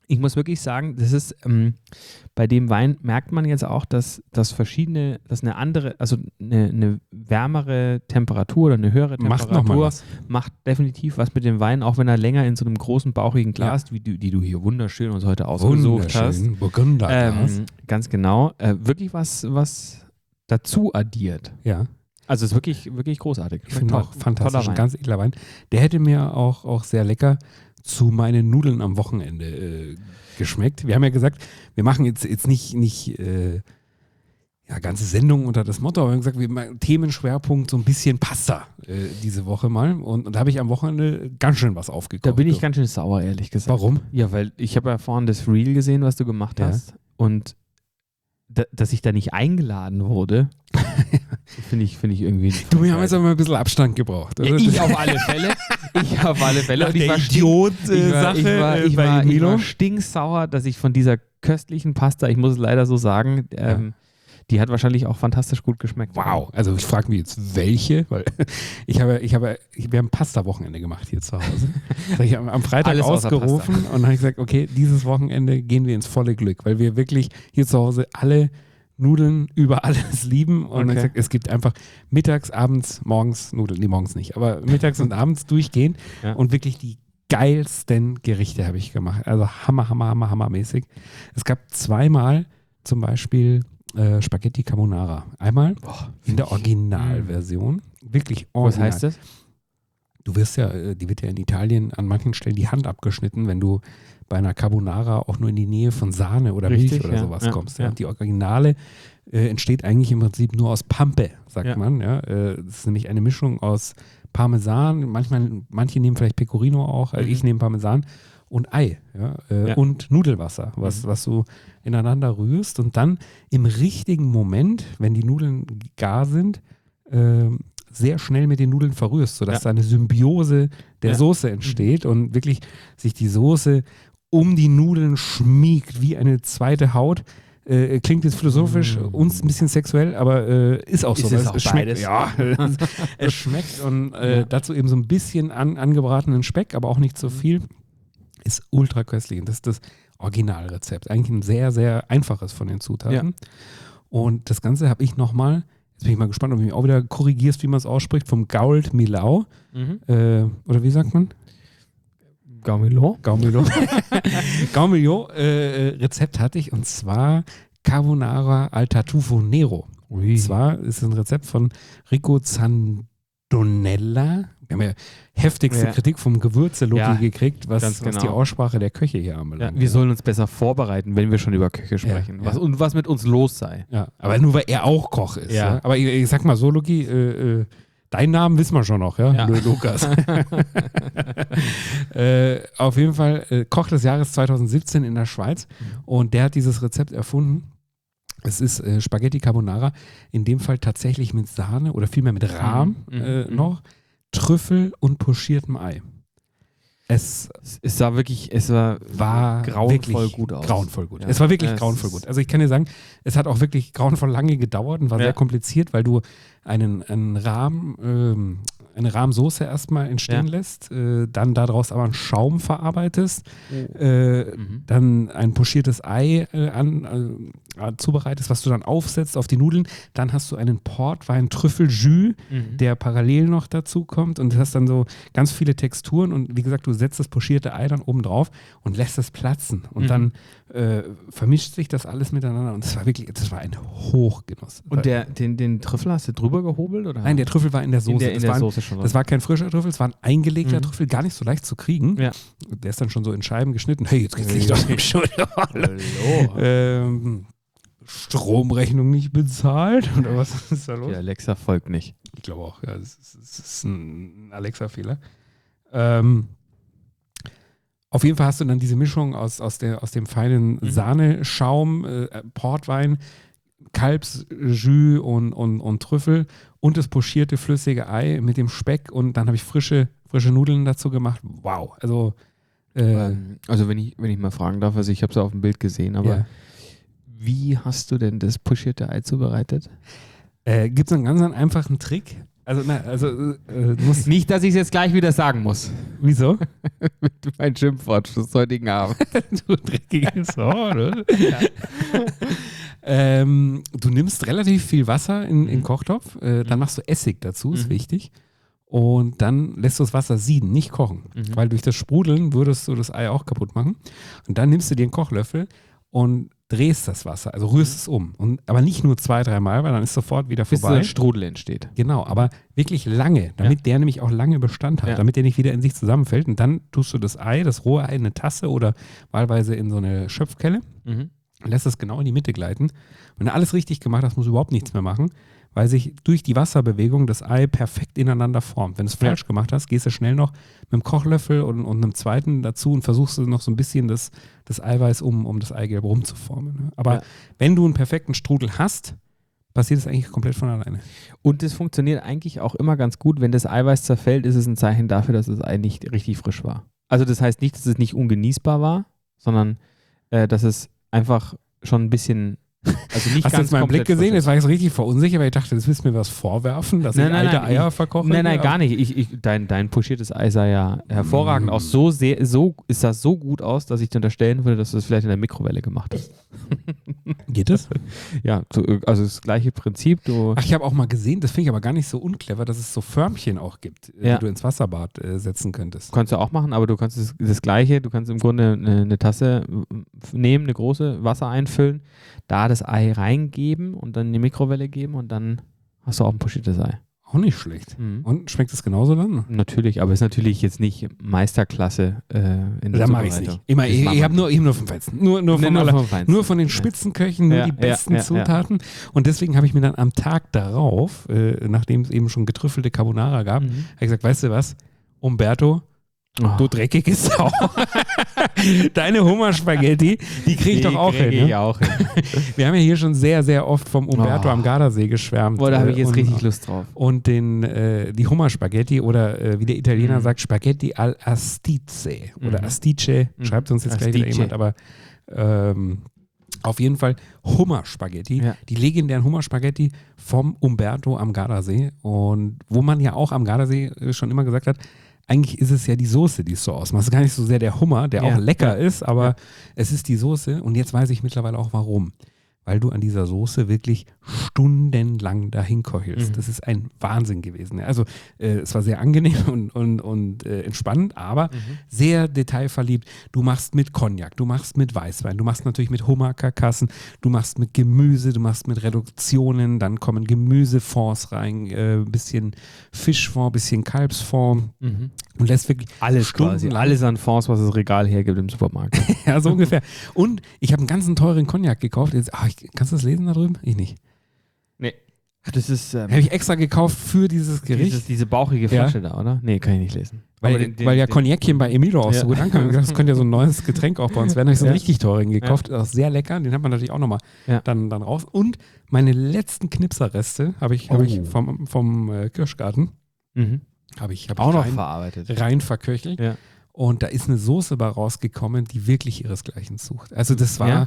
Ich muss wirklich sagen, das ist bei dem Wein merkt man jetzt auch, dass eine andere, also eine wärmere Temperatur oder eine höhere Temperatur macht definitiv was mit dem Wein, auch wenn er länger in so einem großen, bauchigen Glas, die du hier wunderschön uns heute ausgesucht hast. Burgunderglas. Ganz genau. Wirklich was dazu addiert. Ja. Also es ist wirklich, wirklich großartig. Ich finde auch fantastisch, ein ganz edler Wein. Der hätte mir auch sehr lecker zu meinen Nudeln am Wochenende geschmeckt. Wir haben ja gesagt, wir machen jetzt nicht ganze Sendungen unter das Motto, aber wir haben gesagt, wir machen Themenschwerpunkt so ein bisschen Pasta diese Woche mal. Und da habe ich am Wochenende ganz schön was aufgekocht. Da bin ich ganz schön sauer, ehrlich gesagt. Warum? Ja, weil ich habe ja vorhin das Reel gesehen, was du gemacht hast. Und dass ich da nicht eingeladen wurde, finde ich irgendwie. Du, wir haben jetzt aber mal ein bisschen Abstand gebraucht. Oder? Ja, ich auf alle Fälle. Und ich war stinksauer, dass ich von dieser köstlichen Pasta, ich muss es leider so sagen, die hat wahrscheinlich auch fantastisch gut geschmeckt. Wow, also ich frage mich jetzt, welche, weil wir haben Pasta-Wochenende gemacht hier zu Hause. Ich habe am Freitag alles ausgerufen und dann habe ich gesagt, okay, dieses Wochenende gehen wir ins volle Glück, weil wir wirklich hier zu Hause alle Nudeln über alles lieben und dann gesagt, es gibt einfach mittags, abends, morgens Nudeln, nee, morgens nicht, aber mittags und abends durchgehen und wirklich die geilsten Gerichte habe ich gemacht. Also hammermäßig. Es gab zweimal zum Beispiel Spaghetti Carbonara. Einmal in der Originalversion. Wirklich original. Was heißt das? Du wirst die wird ja in Italien an manchen Stellen die Hand abgeschnitten, wenn du bei einer Carbonara auch nur in die Nähe von Sahne oder Milch oder sowas kommst. Ja. Die Originale entsteht eigentlich im Prinzip nur aus Pampe, sagt man. Ja. Das ist nämlich eine Mischung aus Parmesan, manche nehmen vielleicht Pecorino auch, ich nehme Parmesan und Ei und Nudelwasser, was du ineinander rührst und dann im richtigen Moment, wenn die Nudeln gar sind, sehr schnell mit den Nudeln verrührst, sodass da eine Symbiose der Soße entsteht und wirklich sich die Soße um die Nudeln schmiegt wie eine zweite Haut. Klingt jetzt philosophisch, uns ein bisschen sexuell, aber ist auch so. Es schmeckt, es schmeckt und dazu eben so ein bisschen angebratenen Speck, aber auch nicht so viel. Ist ultra köstlich. Und das ist das Originalrezept. Eigentlich ein sehr, sehr einfaches von den Zutaten. Ja. Und das Ganze habe ich nochmal, jetzt bin ich mal gespannt, ob du mich auch wieder korrigierst, wie man es ausspricht, vom Gault Millau. Oder wie sagt man? Gaumilo. Gaumilo Rezept hatte ich und zwar Carbonara al Tartufo Nero. Und zwar ist es ein Rezept von Rico Zandonella. Wir haben ja heftigste Kritik vom Gewürze-Loki gekriegt, was die Aussprache der Köche hier anbelangt. Ja, wir sollen uns besser vorbereiten, wenn wir schon über Köche sprechen. Was mit uns los sei. Ja, aber nur weil er auch Koch ist. Ja. Ja? Aber ich sag mal so, Loki, deinen Namen wissen wir schon noch, ja? Lukas. Auf jeden Fall Koch des Jahres 2017 in der Schweiz und der hat dieses Rezept erfunden. Es ist Spaghetti Carbonara, in dem Fall tatsächlich mit Sahne oder vielmehr mit Rahm noch, Trüffel und pochiertem Ei. Es war grauenvoll gut aus. Grauenvoll gut. Ja. Es war wirklich grauenvoll gut. Also ich kann dir sagen, es hat auch wirklich grauenvoll lange gedauert und war sehr kompliziert, weil du einen Rahm, eine Rahmsoße erstmal entstehen lässt, dann daraus aber einen Schaum verarbeitest, dann ein pochiertes Ei zubereitest, was du dann aufsetzt auf die Nudeln, dann hast du einen Portwein-Trüffel-Jus, der parallel noch dazu kommt und du hast dann so ganz viele Texturen und wie gesagt, du setzt das pochierte Ei dann oben drauf und lässt es platzen und dann vermischt sich das alles miteinander und das war ein Hochgenuss. Und den Trüffel hast du drüber gehobelt? Oder? Nein, der Trüffel war in der Soße. Das war kein frischer Trüffel, es war ein eingelegter Trüffel, gar nicht so leicht zu kriegen. Ja. Der ist dann schon so in Scheiben geschnitten. Hey, jetzt geht's nicht auf die Schulter. Hallo. Stromrechnung nicht bezahlt? Oder was ist da los? Die Alexa folgt nicht. Ich glaube auch, ja. Das ist ein Alexa-Fehler. Auf jeden Fall hast du dann diese Mischung aus dem feinen Sahneschaum, Portwein, Kalbsjus und Trüffel und das pochierte flüssige Ei mit dem Speck und dann habe ich frische Nudeln dazu gemacht. Wow. Also wenn ich mal fragen darf, also ich habe es auf dem Bild gesehen, aber wie hast du denn das pochierte Ei zubereitet? Gibt es einen ganz einfachen Trick. Du musst nicht, dass ich es jetzt gleich wieder sagen muss. Wieso? Mein Schimpfwort des heutigen Abends. Du dreckiges Sau, oder? Du nimmst relativ viel Wasser in den Kochtopf, dann machst du Essig dazu, ist wichtig. Und dann lässt du das Wasser sieden, nicht kochen. Weil durch das Sprudeln würdest du das Ei auch kaputt machen. Und dann nimmst du dir einen Kochlöffel und drehst das Wasser, also rührst es um. Aber nicht nur 2-3 Mal, weil dann ist sofort wieder vorbei. Bis ein Strudel entsteht. Genau, aber wirklich lange, damit der nämlich auch lange Bestand hat, damit der nicht wieder in sich zusammenfällt. Und dann tust du das rohe Ei in eine Tasse oder wahlweise in so eine Schöpfkelle, lässt es genau in die Mitte gleiten. Wenn du alles richtig gemacht hast, musst du überhaupt nichts mehr machen, weil sich durch die Wasserbewegung das Ei perfekt ineinander formt. Wenn du es falsch gemacht hast, gehst du schnell noch mit einem Kochlöffel und einem zweiten dazu und versuchst du noch so ein bisschen das Eiweiß um das Eigelb rumzuformen. Ne? Aber wenn du einen perfekten Strudel hast, passiert es eigentlich komplett von alleine. Und es funktioniert eigentlich auch immer ganz gut. Wenn das Eiweiß zerfällt, ist es ein Zeichen dafür, dass das Ei nicht richtig frisch war. Also das heißt nicht, dass es nicht ungenießbar war, sondern dass es einfach schon ein bisschen... Also nicht hast du jetzt meinen Blick gesehen? Jetzt war ich so richtig verunsicher, weil ich dachte, das willst du mir was vorwerfen, dass ich alte Eier verkoche? Nein, gar nicht. Dein pochiertes Ei sah ja hervorragend aus. Ist das so gut aus, dass ich dir unterstellen würde, dass du das vielleicht in der Mikrowelle gemacht hast. Geht das? Ja, also das gleiche Prinzip. Ich habe auch mal gesehen, das finde ich aber gar nicht so unclever, dass es so Förmchen auch gibt, die du ins Wasserbad setzen könntest. Kannst du auch machen, aber du kannst das Gleiche, du kannst im Grunde eine Tasse nehmen, eine große, Wasser einfüllen, da das Ei reingeben und dann in die Mikrowelle geben und dann hast du auch ein pochiertes Ei. Auch nicht schlecht. Und schmeckt es genauso dann? Natürlich, aber ist natürlich jetzt nicht Meisterklasse in der Dann mache ich es nicht. Ich habe nur vom Feinsten. Nur von den Spitzenköchen, nur die besten Zutaten. Und deswegen habe ich mir dann am Tag darauf, nachdem es eben schon getrüffelte Carbonara gab, habe ich gesagt, weißt du was, Umberto, du dreckige Sau. Deine Hummerspaghetti, die kriege ich doch auch hin. Ne? Wir haben ja hier schon sehr, sehr oft vom Umberto am Gardasee geschwärmt. Da habe ich jetzt richtig Lust drauf. Und die Hummerspaghetti oder wie der Italiener sagt, Spaghetti al Astice oder Astice, schreibt uns jetzt gleich wieder jemand, aber auf jeden Fall Hummerspaghetti, die legendären Hummerspaghetti vom Umberto am Gardasee. Und wo man ja auch am Gardasee schon immer gesagt hat, eigentlich ist es ja die Soße, die es so ausmacht. Es ist gar nicht so sehr der Hummer, der auch lecker ist, aber es ist die Soße. Und jetzt weiß ich mittlerweile auch warum. Weil du an dieser Soße wirklich stundenlang dahin kochelst. Das ist ein Wahnsinn gewesen. Also es war sehr angenehm und entspannend, aber sehr detailverliebt. Du machst mit Cognac, du machst mit Weißwein, du machst natürlich mit Hummerkarkassen, du machst mit Gemüse, du machst mit Reduktionen, dann kommen Gemüsefonds rein, bisschen Fischfond, bisschen Kalbsfond und lässt wirklich alles quasi, alles an Fonds, was das Regal hergibt im Supermarkt. Ja, so ungefähr. Und ich habe einen ganzen teuren Cognac gekauft. Jetzt, kannst du das lesen da drüben? Ich nicht. Nee. Das ist. Habe ich extra gekauft für dieses Gericht. Diese bauchige Flasche da, oder? Nee, kann ich nicht lesen. Weil ja Cognacchen bei Emilio auch so gut ankam. Ich habe gedacht, das könnte ja so ein neues Getränk auch bei uns werden. Da habe ich so einen richtig teuren gekauft. Auch sehr lecker. Den hat man natürlich auch nochmal dann raus. Und meine letzten Knipserreste habe ich vom Kirschgarten. Habe ich auch noch verarbeitet. Rein verköchelt. Ja. Und da ist eine Soße bei rausgekommen, die wirklich ihresgleichen sucht. Also es war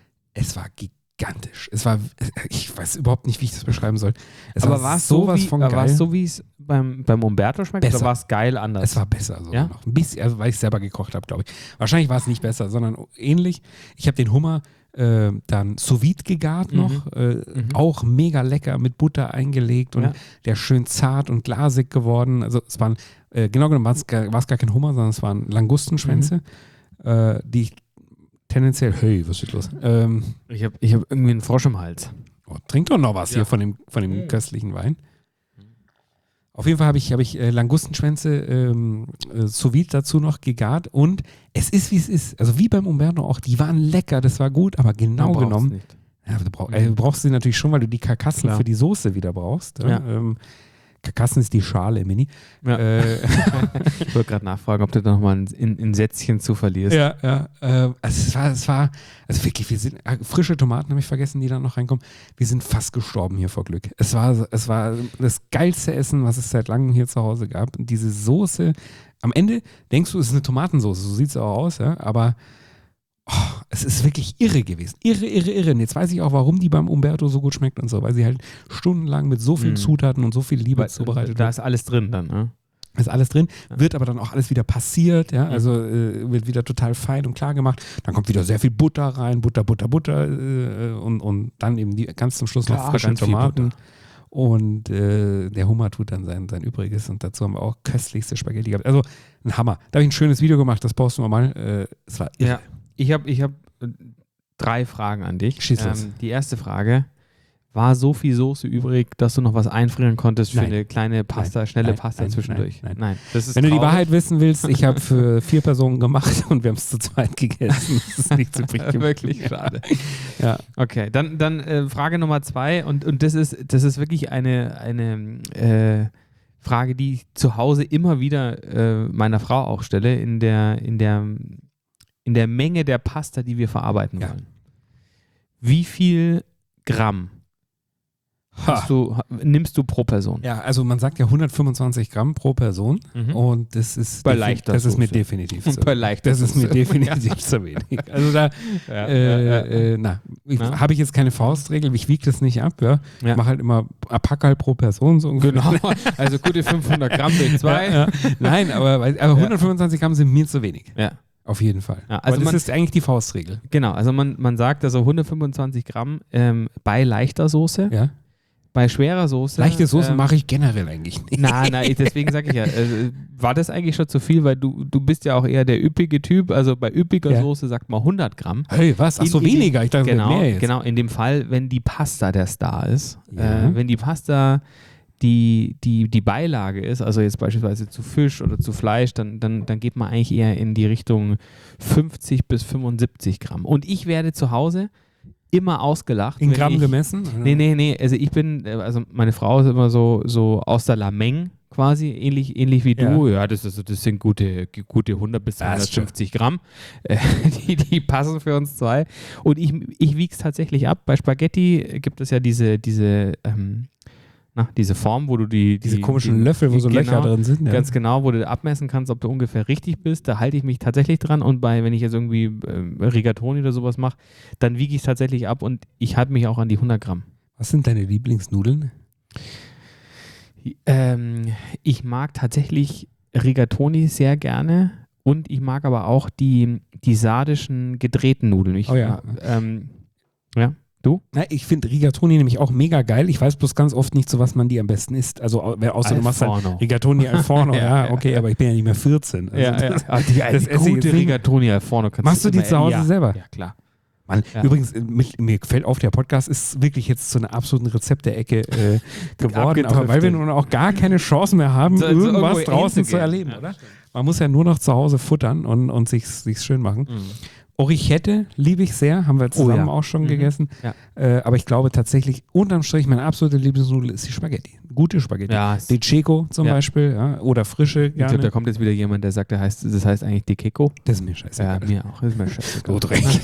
gigantisch. Ich weiß überhaupt nicht, wie ich das beschreiben soll. Aber war es sowas von geil? War es so, wie es beim Umberto schmeckt? Besser. Oder war es geil anders? Es war besser sogar noch. Ein bisschen, also weil ich es selber gekocht habe, glaube ich. Wahrscheinlich war es nicht besser, sondern ähnlich. Ich habe den Hummer dann sous vide gegart noch. Auch mega lecker mit Butter eingelegt und der schön zart und glasig geworden. Also es waren, genau genommen war es gar kein Hummer, sondern es waren Langustenschwänze, die ich tendenziell, hey, was ist los? Ich hab irgendwie einen Frosch im Hals. Oh, trink doch noch was hier von dem köstlichen Wein. Auf jeden Fall habe ich Langustenschwänze sous vide dazu noch gegart und es ist, wie es ist. Also wie beim Umberto auch, die waren lecker, das war gut, aber genau genommen. Nicht. Ja, du brauchst sie natürlich schon, weil du die Karkassen für die Soße wieder brauchst. Ja. Karkassen ist die Schale, Mini. Ja. Ich wollte gerade nachfragen, ob du da nochmal ein Sätzchen zu verlierst. Ja. Es war wirklich, frische Tomaten habe ich vergessen, die da noch reinkommen. Wir sind fast gestorben hier vor Glück. Es war das geilste Essen, was es seit langem hier zu Hause gab. Und diese Soße, am Ende denkst du, es ist eine Tomatensauce, so sieht es auch aus, ja, aber Es ist wirklich irre gewesen. Irre. Und jetzt weiß ich auch, warum die beim Umberto so gut schmeckt und so, weil sie halt stundenlang mit so vielen Zutaten und so viel Liebe zubereitet wird. Da ist alles drin dann, ne? Ist alles drin, wird aber dann auch alles wieder passiert, ja, also wird wieder total fein und klar gemacht. Dann kommt wieder sehr viel Butter rein, Butter und dann eben ganz zum Schluss noch frische Tomaten. Und der Hummer tut dann sein Übriges und dazu haben wir auch köstlichste Spaghetti gehabt. Also ein Hammer. Da habe ich ein schönes Video gemacht, das posten wir mal. Es war irre. Ja, ich hab 3 Fragen an dich. Schieß los. Die erste Frage: War so viel Soße übrig, dass du noch was einfrieren konntest für eine kleine Pasta, schnelle Pasta zwischendurch? Nein. Das ist Wenn du die traurig. Wahrheit wissen willst, ich habe für 4 Personen gemacht und wir haben es zu zweit gegessen. Das ist nicht übrig geblieben. Wirklich schade. Ja. Okay, dann Frage Nummer 2 und das ist wirklich eine Frage, die ich zu Hause immer wieder meiner Frau auch stelle, in der Menge der Pasta, die wir verarbeiten wollen. Wie viel Gramm nimmst du pro Person? Ja, also man sagt ja 125 Gramm pro Person und das ist bei leichter das ist mir Soße. definitiv zu Bei leichter Das ist mir Soße. definitiv zu wenig. Also da habe ich jetzt keine Faustregel, ich wiege das nicht ab, ja. Ich mache halt immer ein Packerl pro Person so ungefähr. Genau, also gute 500 Gramm durch 2. Ja. Nein, aber 125 Gramm sind mir zu wenig. Ja. Auf jeden Fall. Ja, also aber das ist eigentlich die Faustregel. Genau, also man sagt also 125 Gramm bei leichter Soße. Ja. Bei schwerer Soße. Leichte Soße mache ich generell eigentlich nicht. Nein, deswegen sage ich ja, war das eigentlich schon zu viel, weil du bist ja auch eher der üppige Typ, also bei üppiger Soße sagt man 100 Gramm. Hey, was? Ach so, weniger? Ich dachte, genau, mehr jetzt. Genau, in dem Fall, wenn die Pasta der Star ist, wenn die Pasta die Beilage ist, also jetzt beispielsweise zu Fisch oder zu Fleisch, dann geht man eigentlich eher in die Richtung 50 bis 75 Gramm. Und ich werde zu Hause immer ausgelacht. In Gramm gemessen? Nee. Also meine Frau ist immer so aus der Lameng quasi, ähnlich wie du. Ja, das sind gute 100 bis 150 Gramm. Die passen für uns 2. Und ich wiege es tatsächlich ab. Bei Spaghetti gibt es ja diese Form, wo du diese komischen Löffel, wo so Löcher drin sind. Ja. Ganz genau, wo du abmessen kannst, ob du ungefähr richtig bist. Da halte ich mich tatsächlich dran. Und wenn ich jetzt irgendwie Rigatoni oder sowas mache, dann wiege ich es tatsächlich ab und ich halte mich auch an die 100 Gramm. Was sind deine Lieblingsnudeln? Ich mag tatsächlich Rigatoni sehr gerne und ich mag aber auch die sardischen gedrehten Nudeln. Du? Na, ich finde Rigatoni nämlich auch mega geil. Ich weiß bloß ganz oft nicht, zu was man die am besten isst. Also außer du machst halt Rigatoni al forno. Okay, aber ich bin ja nicht mehr 14. Also das gute Rigatoni al forno. Machst du die zu Hause selber? Ja, klar. Mann, übrigens, mir gefällt auf, der Podcast ist wirklich jetzt zu einer absoluten Rezepte-Ecke geworden, aber weil wir nun auch gar keine Chance mehr haben, irgendwas draußen zu erleben, oder? Man muss ja nur noch zu Hause futtern und sich's schön machen. Orichette liebe ich sehr, haben wir zusammen auch schon gegessen. Ja. Aber ich glaube tatsächlich, unterm Strich, meine absolute Lieblingsnudel ist die Spaghetti. Gute Spaghetti. Ja, De Cecco zum Beispiel, oder frische. Ich glaube, da kommt jetzt wieder jemand, der sagt, das heißt eigentlich De Cecco. Das ist mir scheißegal. Ja, mir auch. Das ist mir scheißegal.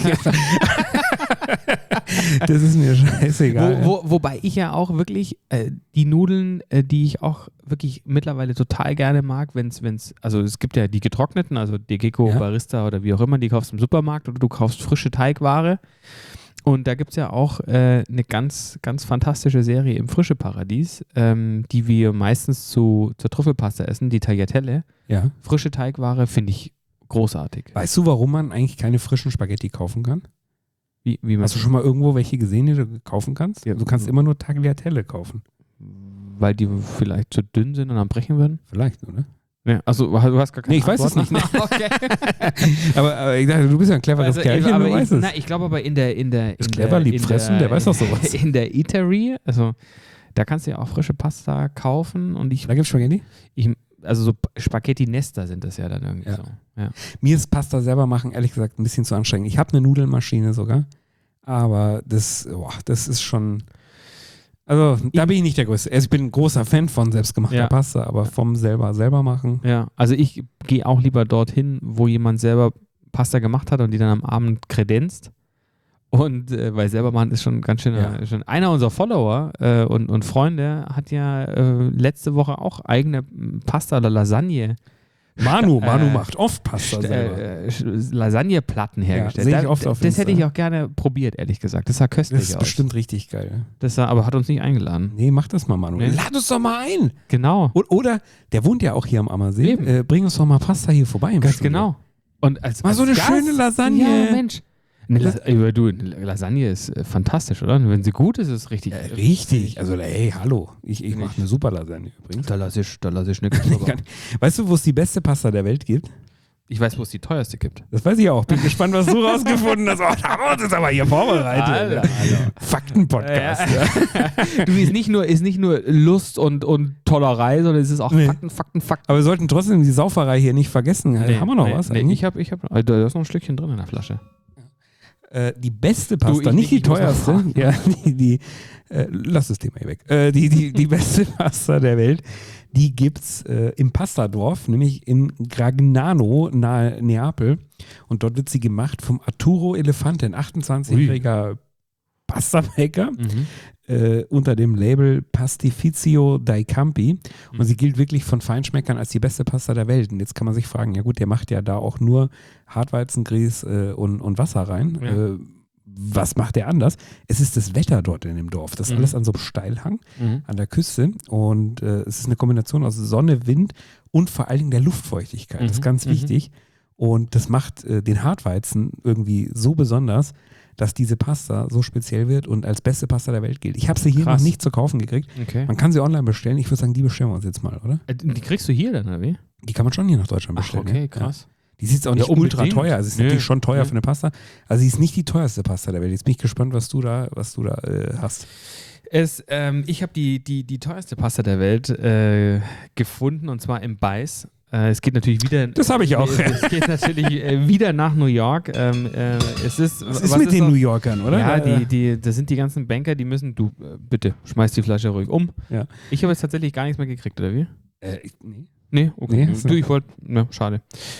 Das ist mir scheißegal. Wobei ich ja auch wirklich die Nudeln, die ich auch wirklich mittlerweile total gerne mag, also es gibt ja die getrockneten, also De Cecco, Barista oder wie auch immer, die kaufst du im Supermarkt oder du kaufst frische Teigware. Und da gibt es ja auch eine ganz, ganz fantastische Serie im Frische-Paradies, die wir meistens zur Trüffelpasta essen, die Tagliatelle. Ja. Frische Teigware finde ich großartig. Weißt du, warum man eigentlich keine frischen Spaghetti kaufen kann? Wie Hast du schon mal irgendwo welche gesehen, die du kaufen kannst? Ja. Du kannst immer nur Tagliatelle kaufen. Weil die vielleicht zu dünn sind und dann brechen würden? Vielleicht, oder? Ja, also du hast gar keine Antwort. Ich weiß es nicht. Okay. aber ich dachte, du bist ja ein cleveres Kerlchen, du weißt es. Ich glaube aber in der clever lieb fressen, der weiß doch sowas. In der Eatery, also da kannst du ja auch frische Pasta kaufen und da gibt es Spaghetti? Also so Spaghetti-Nester sind das ja dann irgendwie so. Ja. Mir ist Pasta selber machen, ehrlich gesagt, ein bisschen zu anstrengend. Ich habe eine Nudelmaschine sogar, aber das ist schon... Also, da bin ich nicht der Größte. Also, ich bin ein großer Fan von selbstgemachter Pasta, aber vom selber machen. Ja, also ich gehe auch lieber dorthin, wo jemand selber Pasta gemacht hat und die dann am Abend kredenzt. Und weil selber machen ist schon ganz schön. Schon einer unserer Follower und Freunde hat ja letzte Woche auch eigene Pasta oder Lasagne Manu macht oft Pasta selber. Lasagneplatten hergestellt. Sehe ich oft auf das hätte ich auch gerne probiert, ehrlich gesagt. Das sah köstlich aus. Das ist bestimmt richtig geil. Aber hat uns nicht eingeladen. Nee, mach das mal, Manu. Nee. Lad uns doch mal ein. Genau. Oder, der wohnt ja auch hier am Ammersee. Bring uns doch mal Pasta hier vorbei im Ganz Studio. genau. Und mal so eine schöne Lasagne. Ja, Mensch. Eine Lasagne ist fantastisch, oder? Wenn sie gut ist, ist es richtig. Richtig. Also, hey, hallo. Ich mache eine super Lasagne übrigens. Da lasse ich nichts drüber. Weißt du, wo es die beste Pasta der Welt gibt? Ich weiß, wo es die teuerste gibt. Das weiß ich auch. Bin gespannt, was du rausgefunden hast. Da haben wir uns jetzt aber hier vorbereitet. Alter. Faktenpodcast. Ja. Du, ist nicht nur Lust und Tollerei, sondern es ist auch Fakten. Aber wir sollten trotzdem die Sauferei hier nicht vergessen. Haben wir noch was? Nee, ich hab, da ist noch ein Stückchen drin in der Flasche. Die beste Pasta, nicht die teuerste. Ja, lass das Thema hier weg. Die beste Pasta der Welt, die gibt's im Pastadorf, nämlich in Gragnano nahe Neapel. Und dort wird sie gemacht vom Arturo Elefante, ein 28-jähriger Pastamaker unter dem Label Pastificio dai Campi. Und sie gilt wirklich von Feinschmeckern als die beste Pasta der Welt. Und jetzt kann man sich fragen, ja gut, der macht ja da auch nur Hartweizengrieß und Wasser rein. Ja. Was macht der anders? Es ist das Wetter dort in dem Dorf. Das ist alles an so einem Steilhang an der Küste. Und es ist eine Kombination aus Sonne, Wind und vor allen Dingen der Luftfeuchtigkeit. Das ist ganz wichtig. Und das macht den Hartweizen irgendwie so besonders, dass diese Pasta so speziell wird und als beste Pasta der Welt gilt. Ich habe sie hier noch nicht zu kaufen gekriegt. Okay. Man kann sie online bestellen. Ich würde sagen, die bestellen wir uns jetzt mal, oder? Die kriegst du hier dann, oder wie? Die kann man schon hier nach Deutschland bestellen. Ach, okay, krass. Ja. Die ist jetzt auch nicht ultra teuer. Also sie ist natürlich schon teuer für eine Pasta. Also sie ist nicht die teuerste Pasta der Welt. Jetzt bin ich gespannt, was du da hast. Ich habe die teuerste Pasta der Welt gefunden, und zwar im Beiß. Es geht natürlich wieder. Das habe ich auch. Es geht natürlich wieder nach New York. Was ist mit den New Yorkern, oder? Ja, das sind die ganzen Banker, die müssen. Du, bitte, schmeiß die Flasche ruhig um. Ja. Ich habe jetzt tatsächlich gar nichts mehr gekriegt, oder wie? Nee. Nee, okay. Nee, ich wollte. Ja, schade.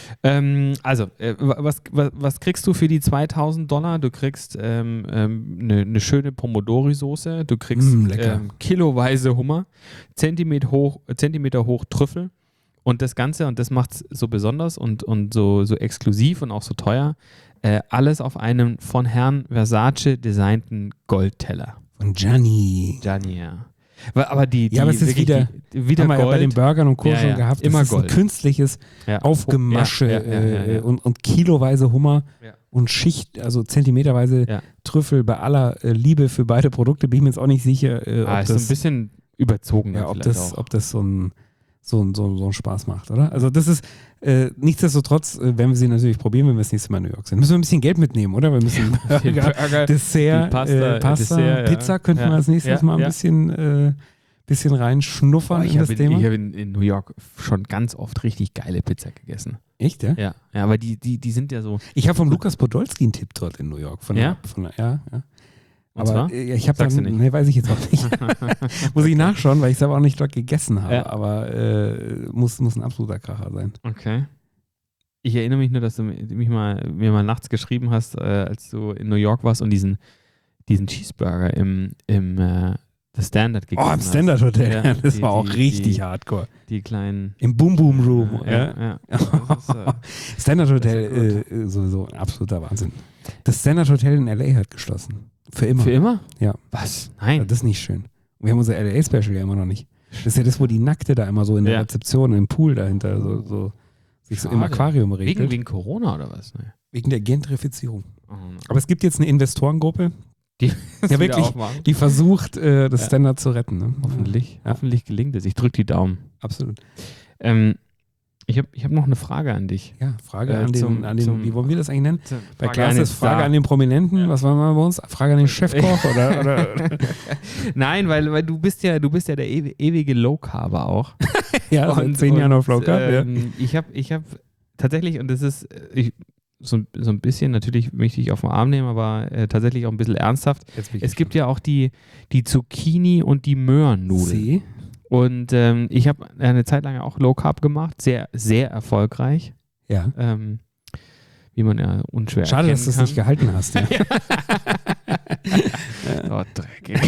Was kriegst du für die $2.000? Du kriegst eine schöne Pomodori-Soße, du kriegst kiloweise Hummer, Zentimeter hoch Trüffel. Und das Ganze, und das macht es so besonders und so exklusiv und auch so teuer, alles auf einem von Herrn Versace designten Goldteller. Von Gianni. Gianni, ja. Aber aber es ist wieder Gold. Haben wir ja bei den Burgern und Co. schon gehabt. Immer das ist Gold. Ein künstliches Aufgemasche und kiloweise Hummer und Schicht, also zentimeterweise Trüffel. Bei aller Liebe für beide Produkte bin ich mir jetzt auch nicht sicher, ob das ist ein bisschen überzogen. Ja, ob das so einen Spaß macht, oder? Also das ist nichtsdestotrotz, werden wir sie natürlich probieren, wenn wir das nächste Mal in New York sind. Müssen wir ein bisschen Geld mitnehmen, oder? Wir müssen Burger, Dessert, Pasta, Dessert, Pizza könnten wir als nächstes mal ein bisschen reinschnuffern in das Thema. Ich habe in New York schon ganz oft richtig geile Pizza gegessen. Echt, ja? Ja, aber die sind ja so... Ich habe vom Lukas Podolski einen Tipp dort in New York. Ja. Aber ich habe dann, nee, weiß ich jetzt auch nicht. Muss ich nachschauen, weil ich es aber auch nicht dort gegessen habe. Ja. Aber muss ein absoluter Kracher sein. Okay. Ich erinnere mich nur, dass du mir mal nachts geschrieben hast, als du in New York warst und diesen Cheeseburger im The Standard gegessen hast. Im Standard Hotel. Ja, das war auch richtig hardcore. Die kleinen... Im Boom Boom Room. Ja. Standard Hotel, sowieso ein absoluter Wahnsinn. Das Standard Hotel in L.A. hat geschlossen. Für immer. Für immer? Ja. Was? Nein. Das ist nicht schön. Wir haben unser LA-Special ja immer noch nicht. Das ist ja das, wo die Nackte da immer so in der Rezeption, im Pool dahinter sich so im Aquarium regelt. Wegen Corona oder was? Nee. Wegen der Gentrifizierung. Oh. Aber es gibt jetzt eine Investorengruppe, die versucht, das Standard zu retten. Ne? Hoffentlich gelingt es. Ich drücke die Daumen. Absolut. Ich hab noch eine Frage an dich. Ja, Frage an den wie wollen wir das eigentlich nennen? Bei Klaas ist Frage an den Prominenten. Ja. Was war mal bei uns? Frage an den Chefkoch? oder? Nein, weil du bist ja der ewige Low-Carber auch. Ja, seit 10 Jahren auf Low-Carb. Ich hab tatsächlich, und das ist so ein bisschen, natürlich möchte ich auf den Arm nehmen, aber tatsächlich auch ein bisschen ernsthaft. Es gibt ja auch die Zucchini und die Möhrennudeln. Und ich habe eine Zeit lang auch Low Carb gemacht, sehr, sehr erfolgreich. Ja. Wie man ja unschwer Schade, dass du es nicht gehalten hast. Ja. Oh, Dreck.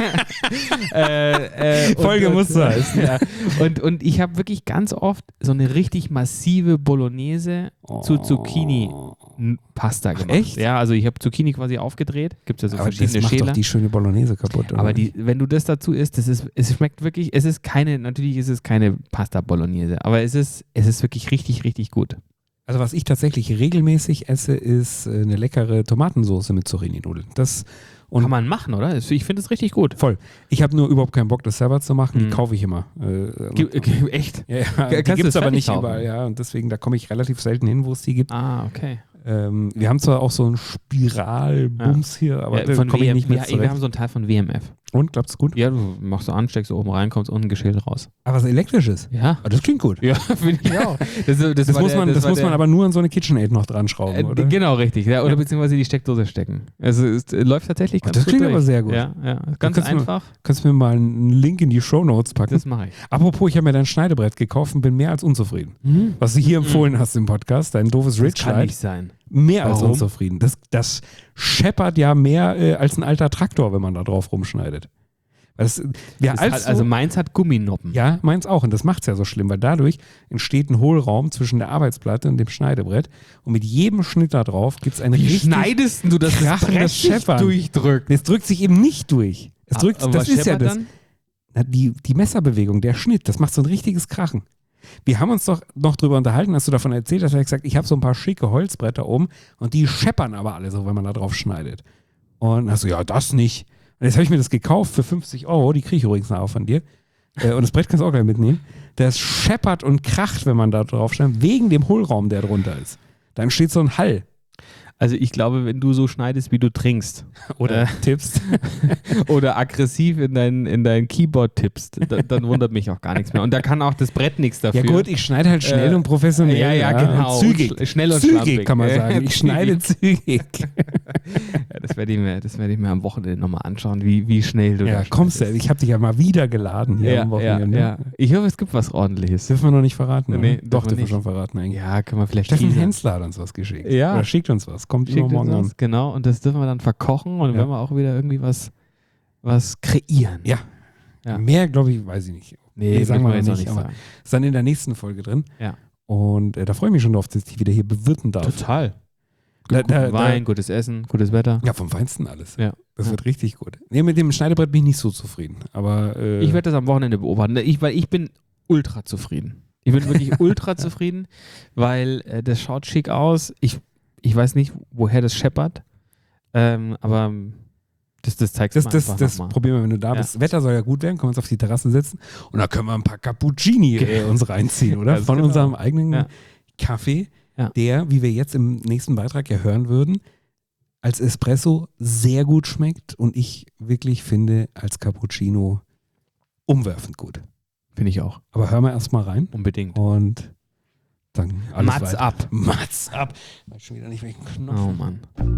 Folge muss so heißen. Ja. Und ich habe wirklich ganz oft so eine richtig massive Bolognese zu Zucchini-Pasta gemacht. Echt? Ja, also ich habe Zucchini quasi aufgedreht. Gibt es ja so Aber verschiedene das macht Schäler. doch die schöne Bolognese kaputt. Oder? Aber wenn du das dazu isst, es schmeckt wirklich, natürlich ist es keine Pasta Bolognese, aber es ist wirklich richtig, richtig gut. Also was ich tatsächlich regelmäßig esse, ist eine leckere Tomatensauce mit Zucchini-Nudeln. Kann man machen, oder? Ich finde es richtig gut. Voll. Ich habe nur überhaupt keinen Bock, das selber zu machen. Die kaufe ich immer. Echt? Ja, die gibt es aber nicht überall. Ja, und deswegen, da komme ich relativ selten hin, wo es die gibt. Ah, okay. Wir haben zwar auch so einen Spiralbums hier, aber da komme ich nicht mit zurecht. Wir haben so einen Teil von WMF. Und, glaubst du gut? Ja, du machst so an, steckst so oben rein, kommst unten Geschält raus. Aber was elektrisches? Ja. Aber das klingt gut. Ja, finde ich auch. Das muss man aber nur an so eine KitchenAid noch dran schrauben, oder? Genau, richtig. Ja, oder beziehungsweise die Steckdose stecken. Also es läuft tatsächlich ganz gut. Das klingt aber sehr gut. Ja. Ganz einfach. Kannst du mir mal einen Link in die Shownotes packen? Das mache ich. Apropos, ich habe mir dein Schneidebrett gekauft und bin mehr als unzufrieden. Was du hier empfohlen hast im Podcast, dein doofes Ridge-Light. Das kann nicht sein. Mehr als unzufrieden. Das scheppert ja mehr als ein alter Traktor, wenn man da drauf rumschneidet. Meins hat Gumminoppen. Ja, meins auch. Und das macht es ja so schlimm, weil dadurch entsteht ein Hohlraum zwischen der Arbeitsplatte und dem Schneidebrett. Und mit jedem Schnitt da drauf gibt es ein Wie richtig schneidest du das krachendes Scheppern. durchdrückt? Es drückt sich eben nicht durch. Das ist ja das. Die Messerbewegung, der Schnitt, das macht so ein richtiges Krachen. Wir haben uns doch noch drüber unterhalten, als du davon erzählt hast, gesagt, ich habe so ein paar schicke Holzbretter oben und die scheppern aber alle so, wenn man da drauf schneidet. Und hast du, ja, das nicht. Und jetzt habe ich mir das gekauft für 50 €, die kriege ich übrigens noch von dir. Und das Brett kannst du auch gleich mitnehmen. Das scheppert und kracht, wenn man da drauf schneidet, wegen dem Hohlraum, der drunter ist. Da entsteht so ein Hall. Also ich glaube, wenn du so schneidest, wie du trinkst oder tippst oder aggressiv in dein Keyboard tippst, dann wundert mich auch gar nichts mehr. Und da kann auch das Brett nichts dafür. Ja gut, ich schneide halt schnell und professionell. Ja, genau. Und zügig. Schnell und zügig schlampig. Kann man sagen. Ich schneide zügig. Ja, das werde ich mir am Wochenende nochmal anschauen, wie schnell du da kommst du. Ich habe dich ja mal wieder geladen hier am Wochenende. Ja. Ich hoffe, es gibt was Ordentliches. Dürfen wir noch nicht verraten? Nee, doch, dürfen wir schon verraten eigentlich. Ja, können wir vielleicht Steffen Hensler hat uns was geschickt. Ja. Oder schickt uns was. Kommt immer morgen an. Genau, und das dürfen wir dann verkochen und wenn wir auch wieder irgendwie was kreieren. Ja. Mehr, glaube ich, weiß ich nicht. Nee, sagen wir jetzt nicht, aber ist dann in der nächsten Folge drin. Ja. Und da freue ich mich schon drauf, dass ich wieder hier bewirten darf. Total. Wein, gutes Essen, gutes Wetter. Ja, vom Feinsten alles. Ja. Das wird richtig gut. Nee, mit dem Schneidebrett bin ich nicht so zufrieden. Aber ich werde das am Wochenende beobachten, weil ich bin ultra zufrieden. Ich bin wirklich ultra zufrieden, weil das schaut schick aus. Ich weiß nicht, woher das scheppert, aber das zeigt es Das probieren wir, wenn du da bist. Das Wetter soll ja gut werden, können wir uns auf die Terrasse setzen und da können wir ein paar Cappuccini uns reinziehen, oder? Von unserem eigenen Kaffee, der, wie wir jetzt im nächsten Beitrag ja hören würden, als Espresso sehr gut schmeckt und ich wirklich finde, als Cappuccino umwerfend gut. Finde ich auch. Aber hören wir erstmal rein. Unbedingt. Und dann alles Mats ab. Mats ab. Ich weiß schon wieder nicht, welchen Knopf. Oh Mann.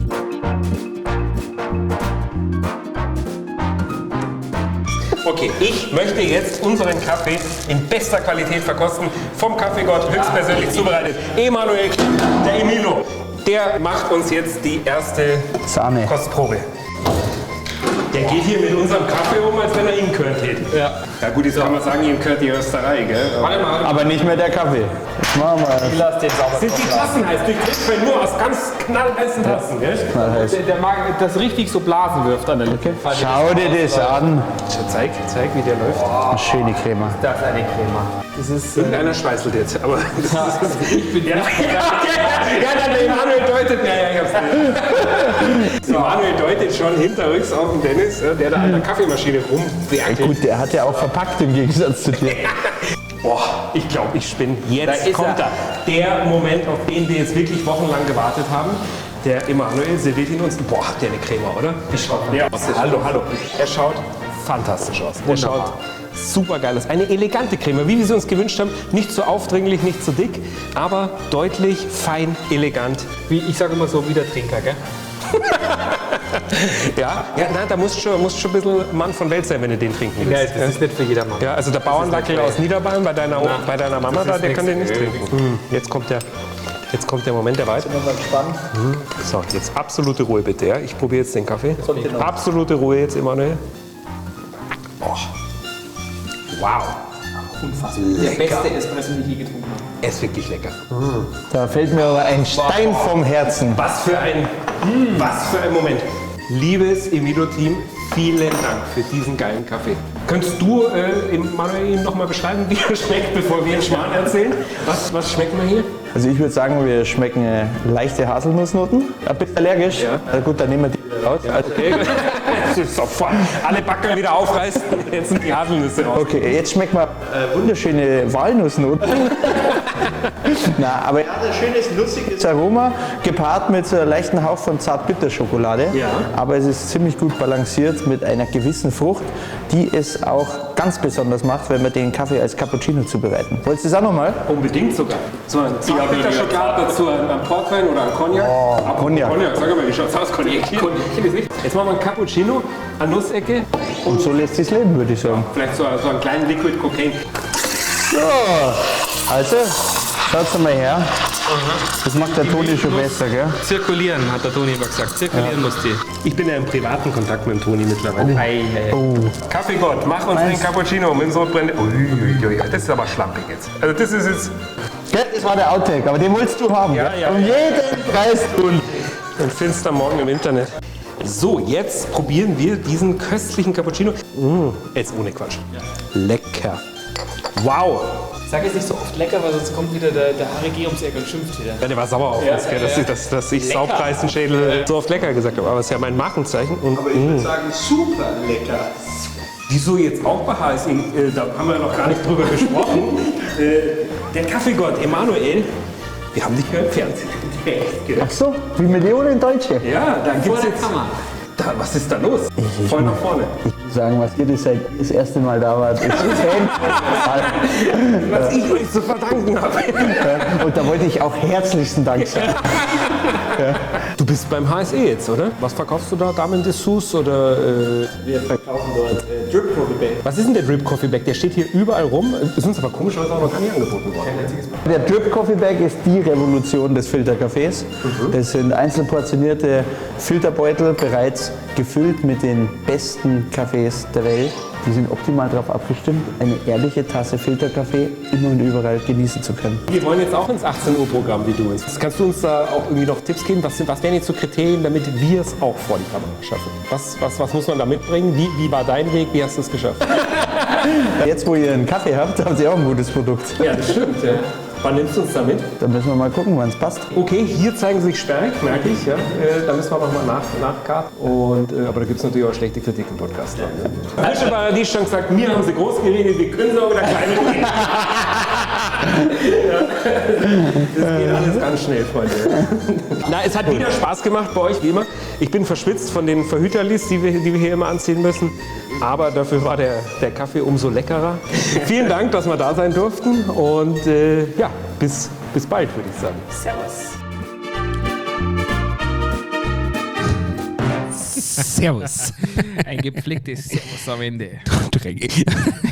Okay, ich möchte jetzt unseren Kaffee in bester Qualität verkosten. Vom Kaffeegott höchstpersönlich zubereitet. Emanuel, der Emilo, der macht uns jetzt die erste Sahne. Kostprobe. Der geht hier mit unserem Kaffee um, als wenn er ihm gehört hätte. Ja gut, jetzt kann man sagen, ihm gehört die Rösterei, gell? Warte mal. Aber nicht mehr der Kaffee. Jetzt machen wir Ich lass den sauber. Sind die Tassen heiß? Die kriegt man nur aus ganz knallheißen Tassen, gell? Der mag das richtig so Blasen wirft an der Lippe. Schau dir das an. Zeig, wie der läuft. Eine schöne Crema. Das ist eine Crema. Das ist. Irgendeiner schweißelt jetzt, aber das ist. Ich bin ja, der Emanuel deutet. Ja, ich hab's nicht. Emanuel deutet schon hinterrücks auf den Dennis, der da an der Kaffeemaschine rumwerkelt. Gut, der hat ja auch verpackt im Gegensatz zu dir. Boah, ich glaube, ich spinne. Jetzt kommt er. Der Moment, auf den wir jetzt wirklich wochenlang gewartet haben. Der Emanuel serviert ihn uns. Boah, hat der eine Creme, oder? Wie schaut der aus? Hallo. Er schaut fantastisch aus. Der schaut super geil aus. Eine elegante Creme, wie wir sie uns gewünscht haben. Nicht zu aufdringlich, nicht zu dick, aber deutlich, fein, elegant. Wie ich sage immer so, wie der Trinker, gell? Da musst du schon ein bisschen Mann von Welt sein, wenn du den trinken willst. Ja, das ist nicht für jedermann. Ja, also der Bauernlackel aus Niederbayern bei deiner Mama da, der kann den nicht trinken. Jetzt kommt der Jetzt kommt der Moment der Wahrheit. Sind wir mal gespannt. So, jetzt absolute Ruhe bitte. Ja? Ich probiere jetzt den Kaffee. Absolute Ruhe jetzt, Emanuel. Oh. Wow. Unfassbar. Der beste Espresso, den ich je getrunken habe. Er ist wirklich lecker. Da fällt mir aber ein Stein vom Herzen. Was für ein Moment. Liebes Emilo-Team, vielen Dank für diesen geilen Kaffee. Könntest du, Manuel, ihm noch mal beschreiben, wie er schmeckt, bevor wir den Schmarrn erzählen? Was schmeckt man hier? Also ich würde sagen, wir schmecken leichte Haselnussnoten. Ein bisschen allergisch. Ja. Also gut, dann nehmen wir die raus. Ja, okay. Sofort alle Backen wieder aufreißen. Jetzt sind die Haselnüsse raus. Okay, jetzt schmeckt man wunderschöne Walnussnoten. Na, aber er hat ein schönes, lustiges Aroma, gepaart mit so einem leichten Hauch von Zartbitterschokolade. Ja. Aber es ist ziemlich gut balanciert mit einer gewissen Frucht, die es auch ganz besonders macht, wenn wir den Kaffee als Cappuccino zubereiten. Wolltest du das auch nochmal? Unbedingt sogar. So ein Zartbitterschokolade dazu, ein Portwein oder ein Cognac. Oh, Cognac. Sag mal, wie schaut's aus? Cognac ist nicht. Jetzt machen wir ein Cappuccino, eine Nussecke. Und so lässt sich's leben, würde ich sagen. Vielleicht so einen kleinen Liquid Cocaine. So, also, schaut's mal her. Das macht der Toni schon besser, gell? Zirkulieren, hat der Toni immer gesagt. Zirkulieren muss die. Ich bin ja im privaten Kontakt mit dem Toni mittlerweile. Kaffeegott, mach uns einen Cappuccino mit Sodbrennen. Uiuiui, das ist aber schlampig jetzt. Also das ist jetzt... Gell, das war der Outtake, aber den wolltest du haben. Ja, gell? ja. Um jeden Preis tun. Den findest du morgen im Internet. So, jetzt probieren wir diesen köstlichen Cappuccino. Jetzt ohne Quatsch. Lecker. Wow. Sag jetzt nicht so oft lecker, weil sonst kommt wieder der HRG ums Eck und schimpft wieder. Ja, der war sauer auf uns, gell, dass ich Saubreißenschädel so oft lecker gesagt habe. Aber es ist ja mein Markenzeichen. Und, Aber ich würde sagen, super lecker. wieso jetzt auch bei HSI? Da haben wir noch gar nicht drüber gesprochen. Der Kaffeegott Emanuel, wir haben dich ja im Fernsehen entdeckt, gell? Ach so, wie Millionen Deutsche. Ja, da gibt's der jetzt... Kammer. Was ist da los? Voll nach vorne. Ich muss sagen, was ihr das erste Mal da wart, ist Was ich euch zu verdanken habe. Und da wollte ich auch herzlichsten Dank sagen. Du bist beim HSE jetzt, oder? Was verkaufst du da? Damen-Dessous oder... Wir verkaufen dort Drip Coffee Bag. Was ist denn der Drip Coffee Bag? Der steht hier überall rum. Ist uns aber komischerweise auch noch gar nicht angeboten worden. Der Drip Coffee Bag ist die Revolution des Filterkaffees. Das sind einzeln portionierte Filterbeutel, bereits gefüllt mit den besten Kaffees der Welt. Die sind optimal darauf abgestimmt, eine ehrliche Tasse Filterkaffee immer und überall genießen zu können. Wir wollen jetzt auch ins 18 Uhr Programm wie du es. Kannst du uns da auch irgendwie noch Tipps geben? Was wären jetzt so Kriterien, damit wir es auch vor die Kamera schaffen? Was muss man da mitbringen? Wie war dein Weg? Wie hast du es geschafft? Jetzt, wo ihr einen Kaffee habt, habt ihr auch ein gutes Produkt. Ja, das stimmt. Ja. Wann nimmst du uns da mit? Da müssen wir mal gucken, wann es passt. Okay, hier zeigen sie sich sperrig, merke ich. Ja. Da müssen wir nochmal nachkarten. Aber da gibt es natürlich auch schlechte Kritik im Podcast. Falsche Paradies schon gesagt, mir haben sie groß geredet, wir können sie auch wieder klein reden. Das geht alles ganz schnell, Freunde. Na, es hat wieder Spaß gemacht bei euch, wie immer. Ich bin verschwitzt von den Verhüterlis, die wir hier immer anziehen müssen. Aber dafür war der Kaffee umso leckerer. Vielen Dank, dass wir da sein durften. Und ja, bis bald, würde ich sagen. Servus. Servus. Ein gepflegtes Servus am Ende. Du Dreckig.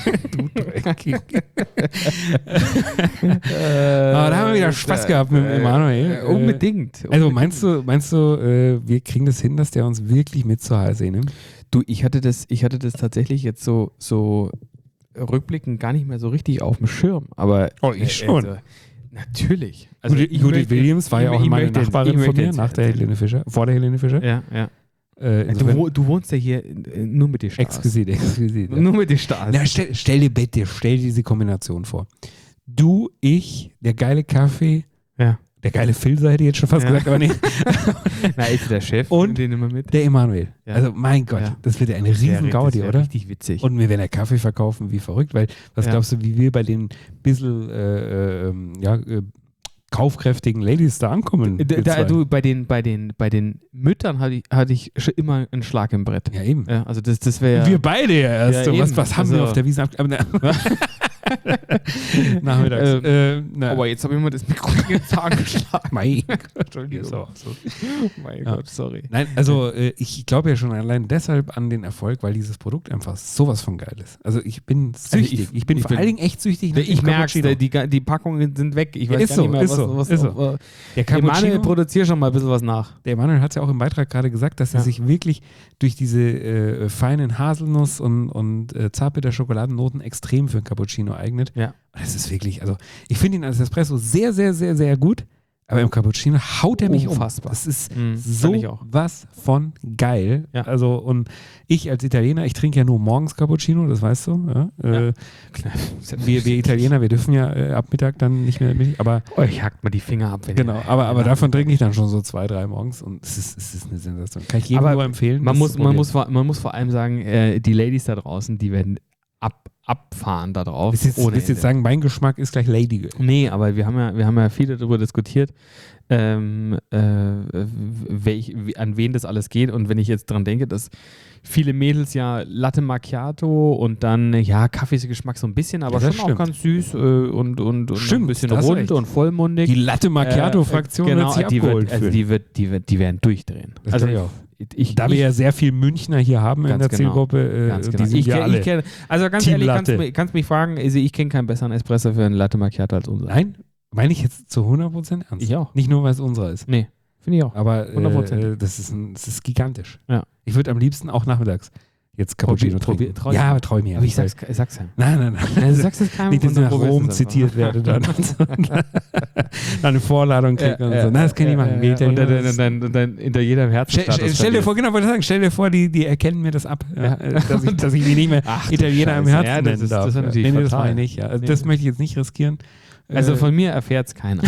Aber da haben wir wieder Spaß gehabt mit Emanuel. Unbedingt. Also meinst du, wir kriegen das hin, dass der uns wirklich mit zur HSE nimmt? Du, ich hatte das tatsächlich jetzt so rückblickend gar nicht mehr so richtig auf dem Schirm. Aber ich schon. Natürlich. Also Judith Williams war ja auch meine Nachbarin von mir, vor der Helene Fischer. Ja. Du wohnst ja hier nur mit den Stars. Exquisit. Ja. Nur mit den Stars. Na, stell dir diese Kombination vor. Du, ich, der geile Kaffee, der geile Filzer hätte ich jetzt schon fast gesagt, aber nee. Na, ist der Chef und den immer mit? Der Emanuel. Ja. Also mein Gott, das wird ja eine riesen Gaudi, oder? Richtig witzig. Und wir werden ja Kaffee verkaufen wie verrückt, weil was glaubst du, wie wir bei den bisschen kaufkräftigen Ladies da ankommen? Bei den Müttern hatte ich schon immer einen Schlag im Brett. Ja, eben. Ja, also das wäre wir beide ja erst. Was haben wir auf der Wiese Nachmittags. Aber jetzt habe ich mir das Mikro jetzt angeschlagen. Mein Gott, Entschuldigung. ist auch so. Mein Gott, sorry. Nein, also ich glaube ja schon allein deshalb an den Erfolg, weil dieses Produkt einfach sowas von geil ist. Also ich bin süchtig. Ich bin vor allen Dingen echt süchtig. Ich merke, die Packungen sind weg. Ich weiß gar nicht mehr, was Der Emanuel produziert schon mal ein bisschen was nach. Der Emanuel hat es ja auch im Beitrag gerade gesagt, dass er sich wirklich durch diese feinen Haselnuss- und Zartbitter-Schokoladennoten extrem für ein Cappuccino eignet. Ja. Das ist wirklich, also ich finde ihn als Espresso sehr, sehr, sehr, sehr gut. Aber im Cappuccino haut er mich unfassbar. Das ist so was von geil. Ja. Also, und ich als Italiener, ich trinke ja nur morgens Cappuccino, das weißt du. Ja? Wir Italiener, wir dürfen ja ab Mittag dann nicht mehr Milch, aber euch hackt mal die Finger ab. Wenn genau, aber davon trinke ich dann schon so 2, 3 morgens und es ist eine Sensation. Kann ich jedem nur empfehlen. Man muss vor allem sagen, die Ladies da draußen, die werden abfahren da drauf. Willst du jetzt sagen, mein Geschmack ist gleich Lady? Nee, aber wir haben ja viel darüber diskutiert, an wen das alles geht. Und wenn ich jetzt dran denke, dass viele Mädels ja Latte Macchiato und dann, Kaffeegeschmack so ein bisschen, aber schon auch ganz süß und ein bisschen rund und vollmundig. Die Latte Macchiato-Fraktion wird sich abgeholt fühlen. Die werden durchdrehen. Also da wir ja sehr viel Münchner hier haben in der Zielgruppe, die sind ja alle. Also ganz Team ehrlich, kannst mich fragen, also ich kenne keinen besseren Espresso für einen Latte Macchiato als unser. Nein, meine ich jetzt zu 100% ernst. Ich auch. Nicht nur, weil es unserer ist. Nee, finde ich auch. Aber 100%. Das ist gigantisch. Ja. Ich würde am liebsten auch nachmittags jetzt Cappuccino trinken. Ja, aber treu mir. Aber ich sag's keinem. Nein. Du sagst es keinem. Nicht, dass ich nach Rom zitiert werde dann. Dann eine Vorladung kriege und so. Nein, das kann ich machen. Und dann hinter jedem Herzstatus. Stell dir vor, die erkennen mir das ab. Dass ich mich nicht mehr Italiener im Herzen nennen darf. Das ist natürlich das mache ich nicht. Also das möchte ich jetzt nicht riskieren. Also von mir erfährt es keiner.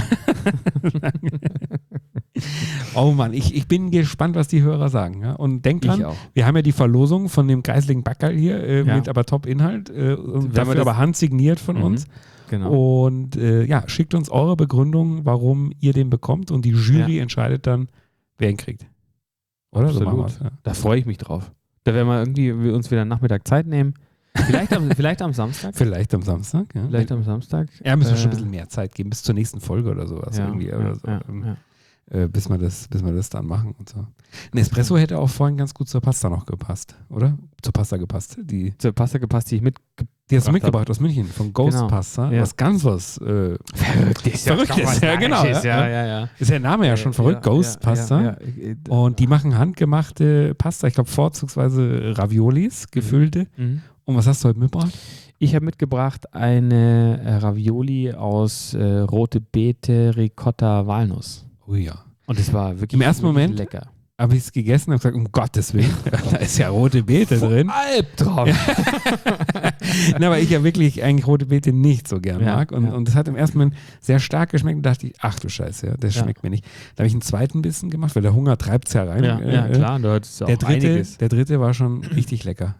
Oh Mann, ich bin gespannt, was die Hörer sagen. Ja? Und denk dran, wir haben ja die Verlosung von dem Geisling Backerl hier mit aber Top-Inhalt. Und damit aber handsigniert von uns. Genau. Und schickt uns eure Begründung, warum ihr den bekommt und die Jury entscheidet dann, wer ihn kriegt. Oder? Absolut. So machen wir's, Da freue ich mich drauf. Da werden wir irgendwie uns wieder Nachmittag Zeit nehmen. Vielleicht am Samstag. Vielleicht am Samstag, ja. Vielleicht am Samstag. Ja, müssen wir schon ein bisschen mehr Zeit geben, bis zur nächsten Folge oder sowas. Bis wir das dann machen und so. Ein Espresso hätte auch vorhin ganz gut zur Pasta noch gepasst, oder? Zur Pasta gepasst. Zur Pasta gepasst, die ich die hast du mitgebracht aus München, von Ghost Pasta. Ja. Was ganz Verrücktes. Ja, genau. Ja. Ist der Name ja schon verrückt, Ghost Pasta. Und die machen handgemachte Pasta, ich glaube vorzugsweise Raviolis, gefüllte. Und was hast du heute mitgebracht? Ich habe mitgebracht eine Ravioli aus rote Beete, Ricotta, Walnuss. Oh ja. Und es war wirklich im ersten Moment lecker. Habe ich es gegessen und gesagt, um Gottes Willen, da ist ja rote Beete drin. Albtraum. Na, weil ich ja wirklich eigentlich rote Beete nicht so gern mag. Und das hat im ersten Moment sehr stark geschmeckt und dachte ich, ach du Scheiße, das schmeckt mir nicht. Da habe ich einen zweiten Bissen gemacht, weil der Hunger treibt es ja rein. Ja, klar, du hattest auch einiges. Der dritte war schon richtig lecker.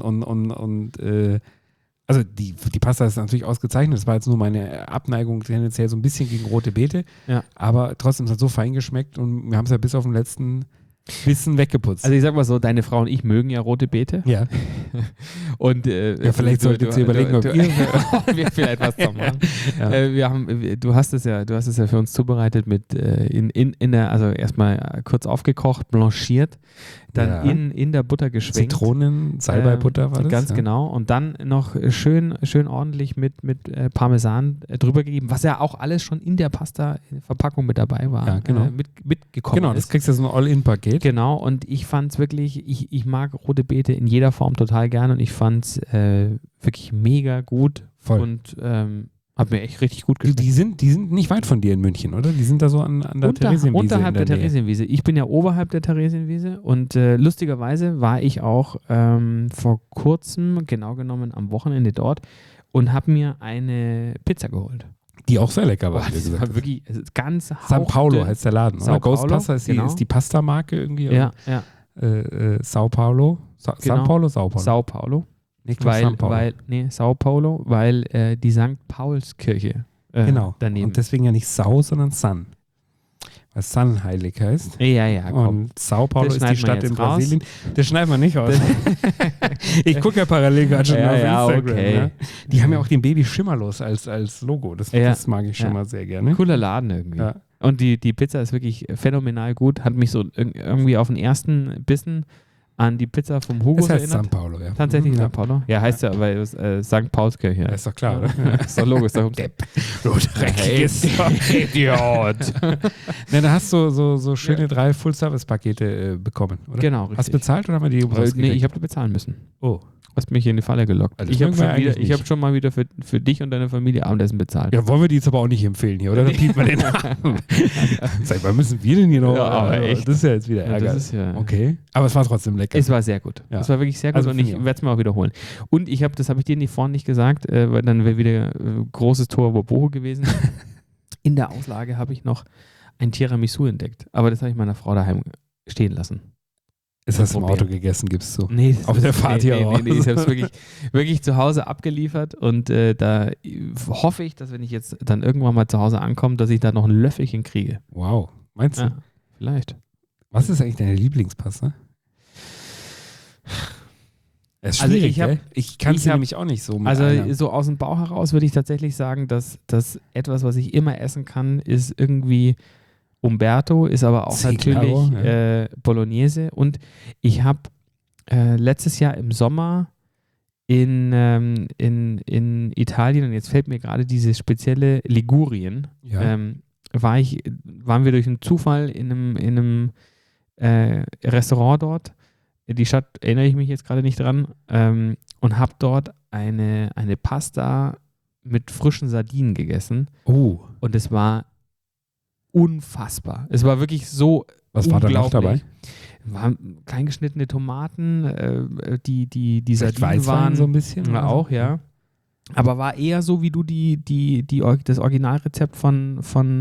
Also die Pasta ist natürlich ausgezeichnet. Das war jetzt nur meine Abneigung tendenziell so ein bisschen gegen rote Beete. Ja. Aber trotzdem, es hat so fein geschmeckt und wir haben es ja bis auf den letzten Bissen weggeputzt. Also ich sag mal so, deine Frau und ich mögen ja rote Beete. Ja. Und vielleicht solltet ihr überlegen, ob wir vielleicht was zusammen machen. Ja. Du hast es ja für uns zubereitet mit also erstmal kurz aufgekocht, blanchiert, dann in der Butter geschwenkt. Zitronen, Salbeibutter war das? Ganz genau. Und dann noch schön ordentlich mit Parmesan drüber gegeben, was ja auch alles schon in der Pasta-Verpackung mit dabei war. Ja, genau. Mitgekommen Genau, das kriegst du so ein All-In-Paket. Genau, und ich fand es wirklich, ich mag rote Beete in jeder Form total gerne und ich fand es wirklich mega gut. Voll. Und hat mir echt richtig gut geschmeckt. Die sind nicht weit von dir in München, oder? Die sind da so an der Theresienwiese. Unterhalb der Theresienwiese. Ich bin ja oberhalb der Theresienwiese und lustigerweise war ich auch vor kurzem, genau genommen am Wochenende dort und habe mir eine Pizza geholt. Die auch sehr lecker war. Boah, das war wirklich ganz San Paulo heißt der Laden, oder? Ghost Pasta ist die Pasta-Marke irgendwie. Ja. Sao Paulo. San Paulo? Sao Paulo. Sao Paulo. Nicht Sao Paulo, weil die St. Paulskirche genau. daneben. Und deswegen ja nicht Sau, sondern San. Was San heilig heißt. Ja, komm. Und Sao Paulo Das ist die schneiden wir Stadt in jetzt raus. Brasilien. Das schneiden wir nicht aus. Ich gucke ja parallel gerade schon auf Instagram. Okay. Ja. Die haben ja auch den Baby Schimmerlos als Logo. Das mag ich schon mal sehr gerne. Cooler Laden irgendwie. Ja. Und die Pizza ist wirklich phänomenal gut. Hat mich so irgendwie auf den ersten Bissen an die Pizza vom Hugo Das heißt erinnert. San Paulo, ja. Tatsächlich Mhm, San Paulo? Ja, heißt ja, weil es St. Paulskirche Ja, ist. ist doch klar, oder? Ist doch logisch. Ist doch Du dreckiges Idiot. Ne, da hast du so schöne 3 Full-Service-Pakete bekommen, oder? Genau, richtig. Hast du bezahlt oder haben wir die umsonst Nee, gekriegt? ich habe bezahlen müssen. Oh. Hast mich in die Falle gelockt. Also ich habe eigentlich nicht. schon mal wieder für dich und deine Familie Abendessen bezahlt. Ja, wollen wir die jetzt aber auch nicht empfehlen hier, oder? Dann piept man den an. Sag mal, müssen wir denn hier noch? Ja, aber echt. Das ist ja jetzt wieder Ärger. das ist ja Okay. Aber es war trotzdem lecker. Es war sehr gut. Ja. Es war wirklich sehr gut Also und ich finde ich werde es mir auch wiederholen. Und das habe ich dir vorhin nicht gesagt, weil dann wäre wieder großes Tor über Boho gewesen. In der Auslage habe ich noch ein Tiramisu entdeckt, aber das habe ich meiner Frau daheim stehen lassen. Ist das im Auto gegessen, gibst du? Nee, auf der Fahrt hier raus. Nee, ich habe es wirklich zu Hause abgeliefert und da hoffe ich, dass wenn ich jetzt dann irgendwann mal zu Hause ankomme, dass ich da noch ein Löffelchen kriege. Wow. Meinst du? Ja, vielleicht. Was ist eigentlich deine Lieblingspasta? Das ist Also schwierig, ich kann es nämlich auch nicht so mit einer. So aus dem Bauch heraus würde ich tatsächlich sagen, dass das etwas, was ich immer essen kann, ist irgendwie Umberto, ist aber auch Claro, natürlich Bolognese. Und ich habe letztes Jahr im Sommer in Italien, und jetzt fällt mir gerade dieses spezielle Ligurien, waren wir durch einen Zufall in einem Restaurant dort. Die Stadt erinnere ich mich jetzt gerade nicht dran, und habe dort eine Pasta mit frischen Sardinen gegessen. Oh. Und es war unfassbar. Es war wirklich so Was war da noch dabei? Waren kleingeschnittene Tomaten, die Sardinen Weißwein waren so ein bisschen? Ja, auch, ja. Aber war eher so, wie du das Originalrezept von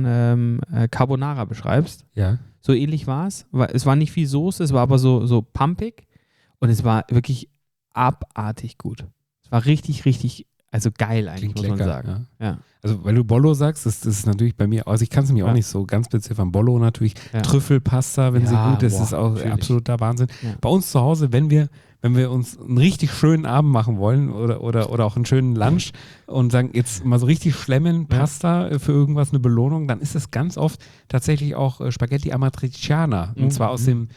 Carbonara beschreibst. Ja. So ähnlich war es. Es war nicht viel Soße, es war aber so pumpig und es war wirklich abartig gut. Es war richtig, richtig, also geil eigentlich, Klingt muss man lecker, sagen. Ja. Also, weil du Bollo sagst, das ist natürlich bei mir, also ich kann es mir auch nicht so ganz beziffern. Bollo natürlich, Trüffelpasta, wenn sie gut ist, ist auch natürlich. absoluter Wahnsinn. Ja. Bei uns zu Hause, wenn wir uns einen richtig schönen Abend machen wollen oder auch einen schönen Lunch und sagen, jetzt mal so richtig schlemmen, Pasta für irgendwas, eine Belohnung, dann ist es ganz oft tatsächlich auch Spaghetti Amatriciana. Und zwar aus dem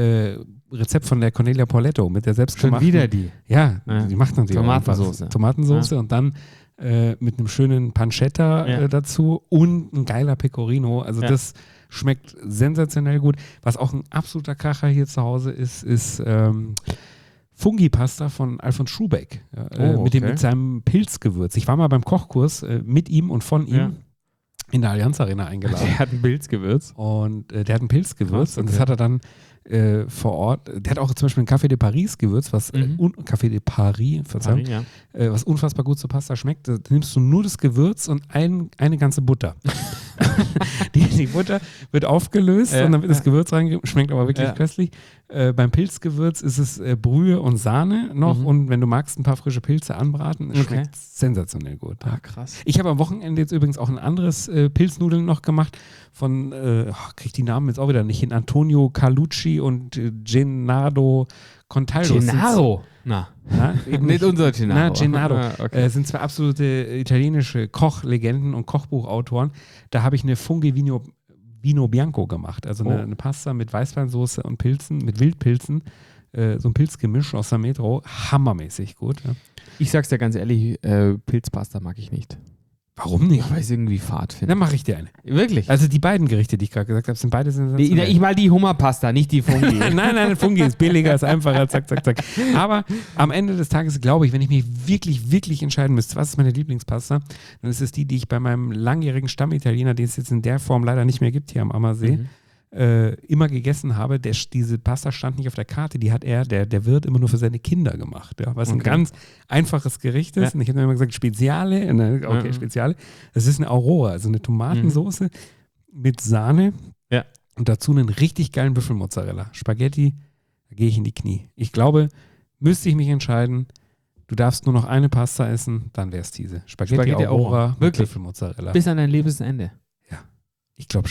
Rezept von der Cornelia Porletto mit der selbstgemachten. Schon wieder die. Ja, die macht natürlich Tomatensauce. Tomatensauce und dann mit einem schönen Pancetta dazu und ein geiler Pecorino. Also das schmeckt sensationell gut. Was auch ein absoluter Kracher hier zu Hause ist Fungi-Pasta von Alfons Schubeck mit seinem Pilzgewürz. Ich war mal beim Kochkurs mit ihm und von ihm in der Allianz Arena eingeladen. Der hat ein Pilzgewürz. Und der hat ein Pilzgewürz. Krass, und das hat er dann vor Ort. Der hat auch zum Beispiel ein Café de Paris Gewürz, was Café de Paris, Verzeihung, was unfassbar gut zur Pasta schmeckt. Da nimmst du nur das Gewürz und eine ganze Butter. die Butter wird aufgelöst und dann wird das Gewürz reingegeben. Schmeckt aber wirklich köstlich. Beim Pilzgewürz ist es Brühe und Sahne noch und wenn du magst, ein paar frische Pilze anbraten. Es schmeckt sensationell gut. Ah, krass. Ich habe am Wochenende jetzt übrigens auch ein anderes Pilznudeln noch gemacht von, krieg die Namen jetzt auch wieder nicht hin, Antonio Carlucci und Gennaro Contaldo. Gennaro? Nicht unser Gennaro. Na, Gennaro. Okay. Sind zwei absolute italienische Kochlegenden und Kochbuchautoren. Da habe ich eine Fungi Vino Bianco gemacht, also eine Pasta mit Weißweinsoße und Pilzen, mit Wildpilzen, so ein Pilzgemisch aus der Metro, hammermäßig gut. Ja. Ich sag's dir ganz ehrlich, Pilzpasta mag ich nicht. Warum nicht? Weil ich es irgendwie fad finde. Dann mache ich dir eine. Wirklich? Also die beiden Gerichte, die ich gerade gesagt habe, sind beide sensationell. Ich mal die Hummerpasta, nicht die Fungi. Nein, Fungi ist billiger, ist einfacher, zack. Aber am Ende des Tages glaube ich, wenn ich mich wirklich, wirklich entscheiden müsste, was ist meine Lieblingspasta, dann ist es die ich bei meinem langjährigen Stammitaliener, den es jetzt in der Form leider nicht mehr gibt hier am Ammersee, immer gegessen habe. Diese Pasta stand nicht auf der Karte, die hat der Wirt immer nur für seine Kinder gemacht. Ja, was ein ganz einfaches Gericht ist. Und ich habe mir immer gesagt, Speziale. Speziale. Das ist eine Aurora, also eine Tomatensoße mit Sahne und dazu einen richtig geilen Büffelmozzarella. Spaghetti, da gehe ich in die Knie. Ich glaube, müsste ich mich entscheiden, du darfst nur noch eine Pasta essen, dann wäre es diese. Spaghetti Aurora mit Büffelmozzarella. Bis an dein Lebensende. Ja, ich glaube schon.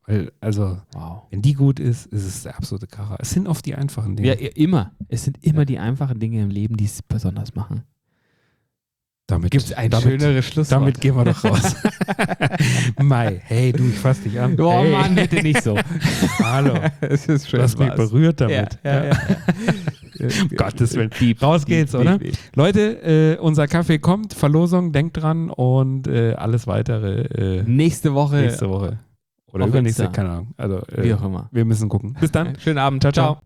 Weil, also, wenn die gut ist, ist es der absolute Kracher. Es sind oft die einfachen Dinge. Ja, immer. Es sind immer die einfachen Dinge im Leben, die es besonders machen. Gibt es ein schöneres Schlusswort? Damit gehen wir doch raus. Mai, hey, du, ich fass dich an. Oh hey. Mann, bitte nicht so. Hallo. Es ist schön. Du hast mich berührt damit. Ja. Um Gottes Willen. Raus geht's, oder? Leute, unser Kaffee kommt, Verlosung, denkt dran und alles weitere nächste Woche. Oder übernächste, keine Ahnung. Also, wie auch immer. Wir müssen gucken. Bis dann. Schönen Abend. Ciao, ciao.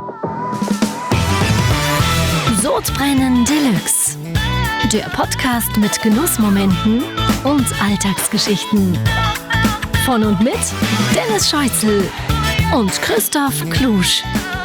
Sodbrennen Deluxe. Der Podcast mit Genussmomenten und Alltagsgeschichten. Von und mit Dennis Scheuzel und Christoph Klusch.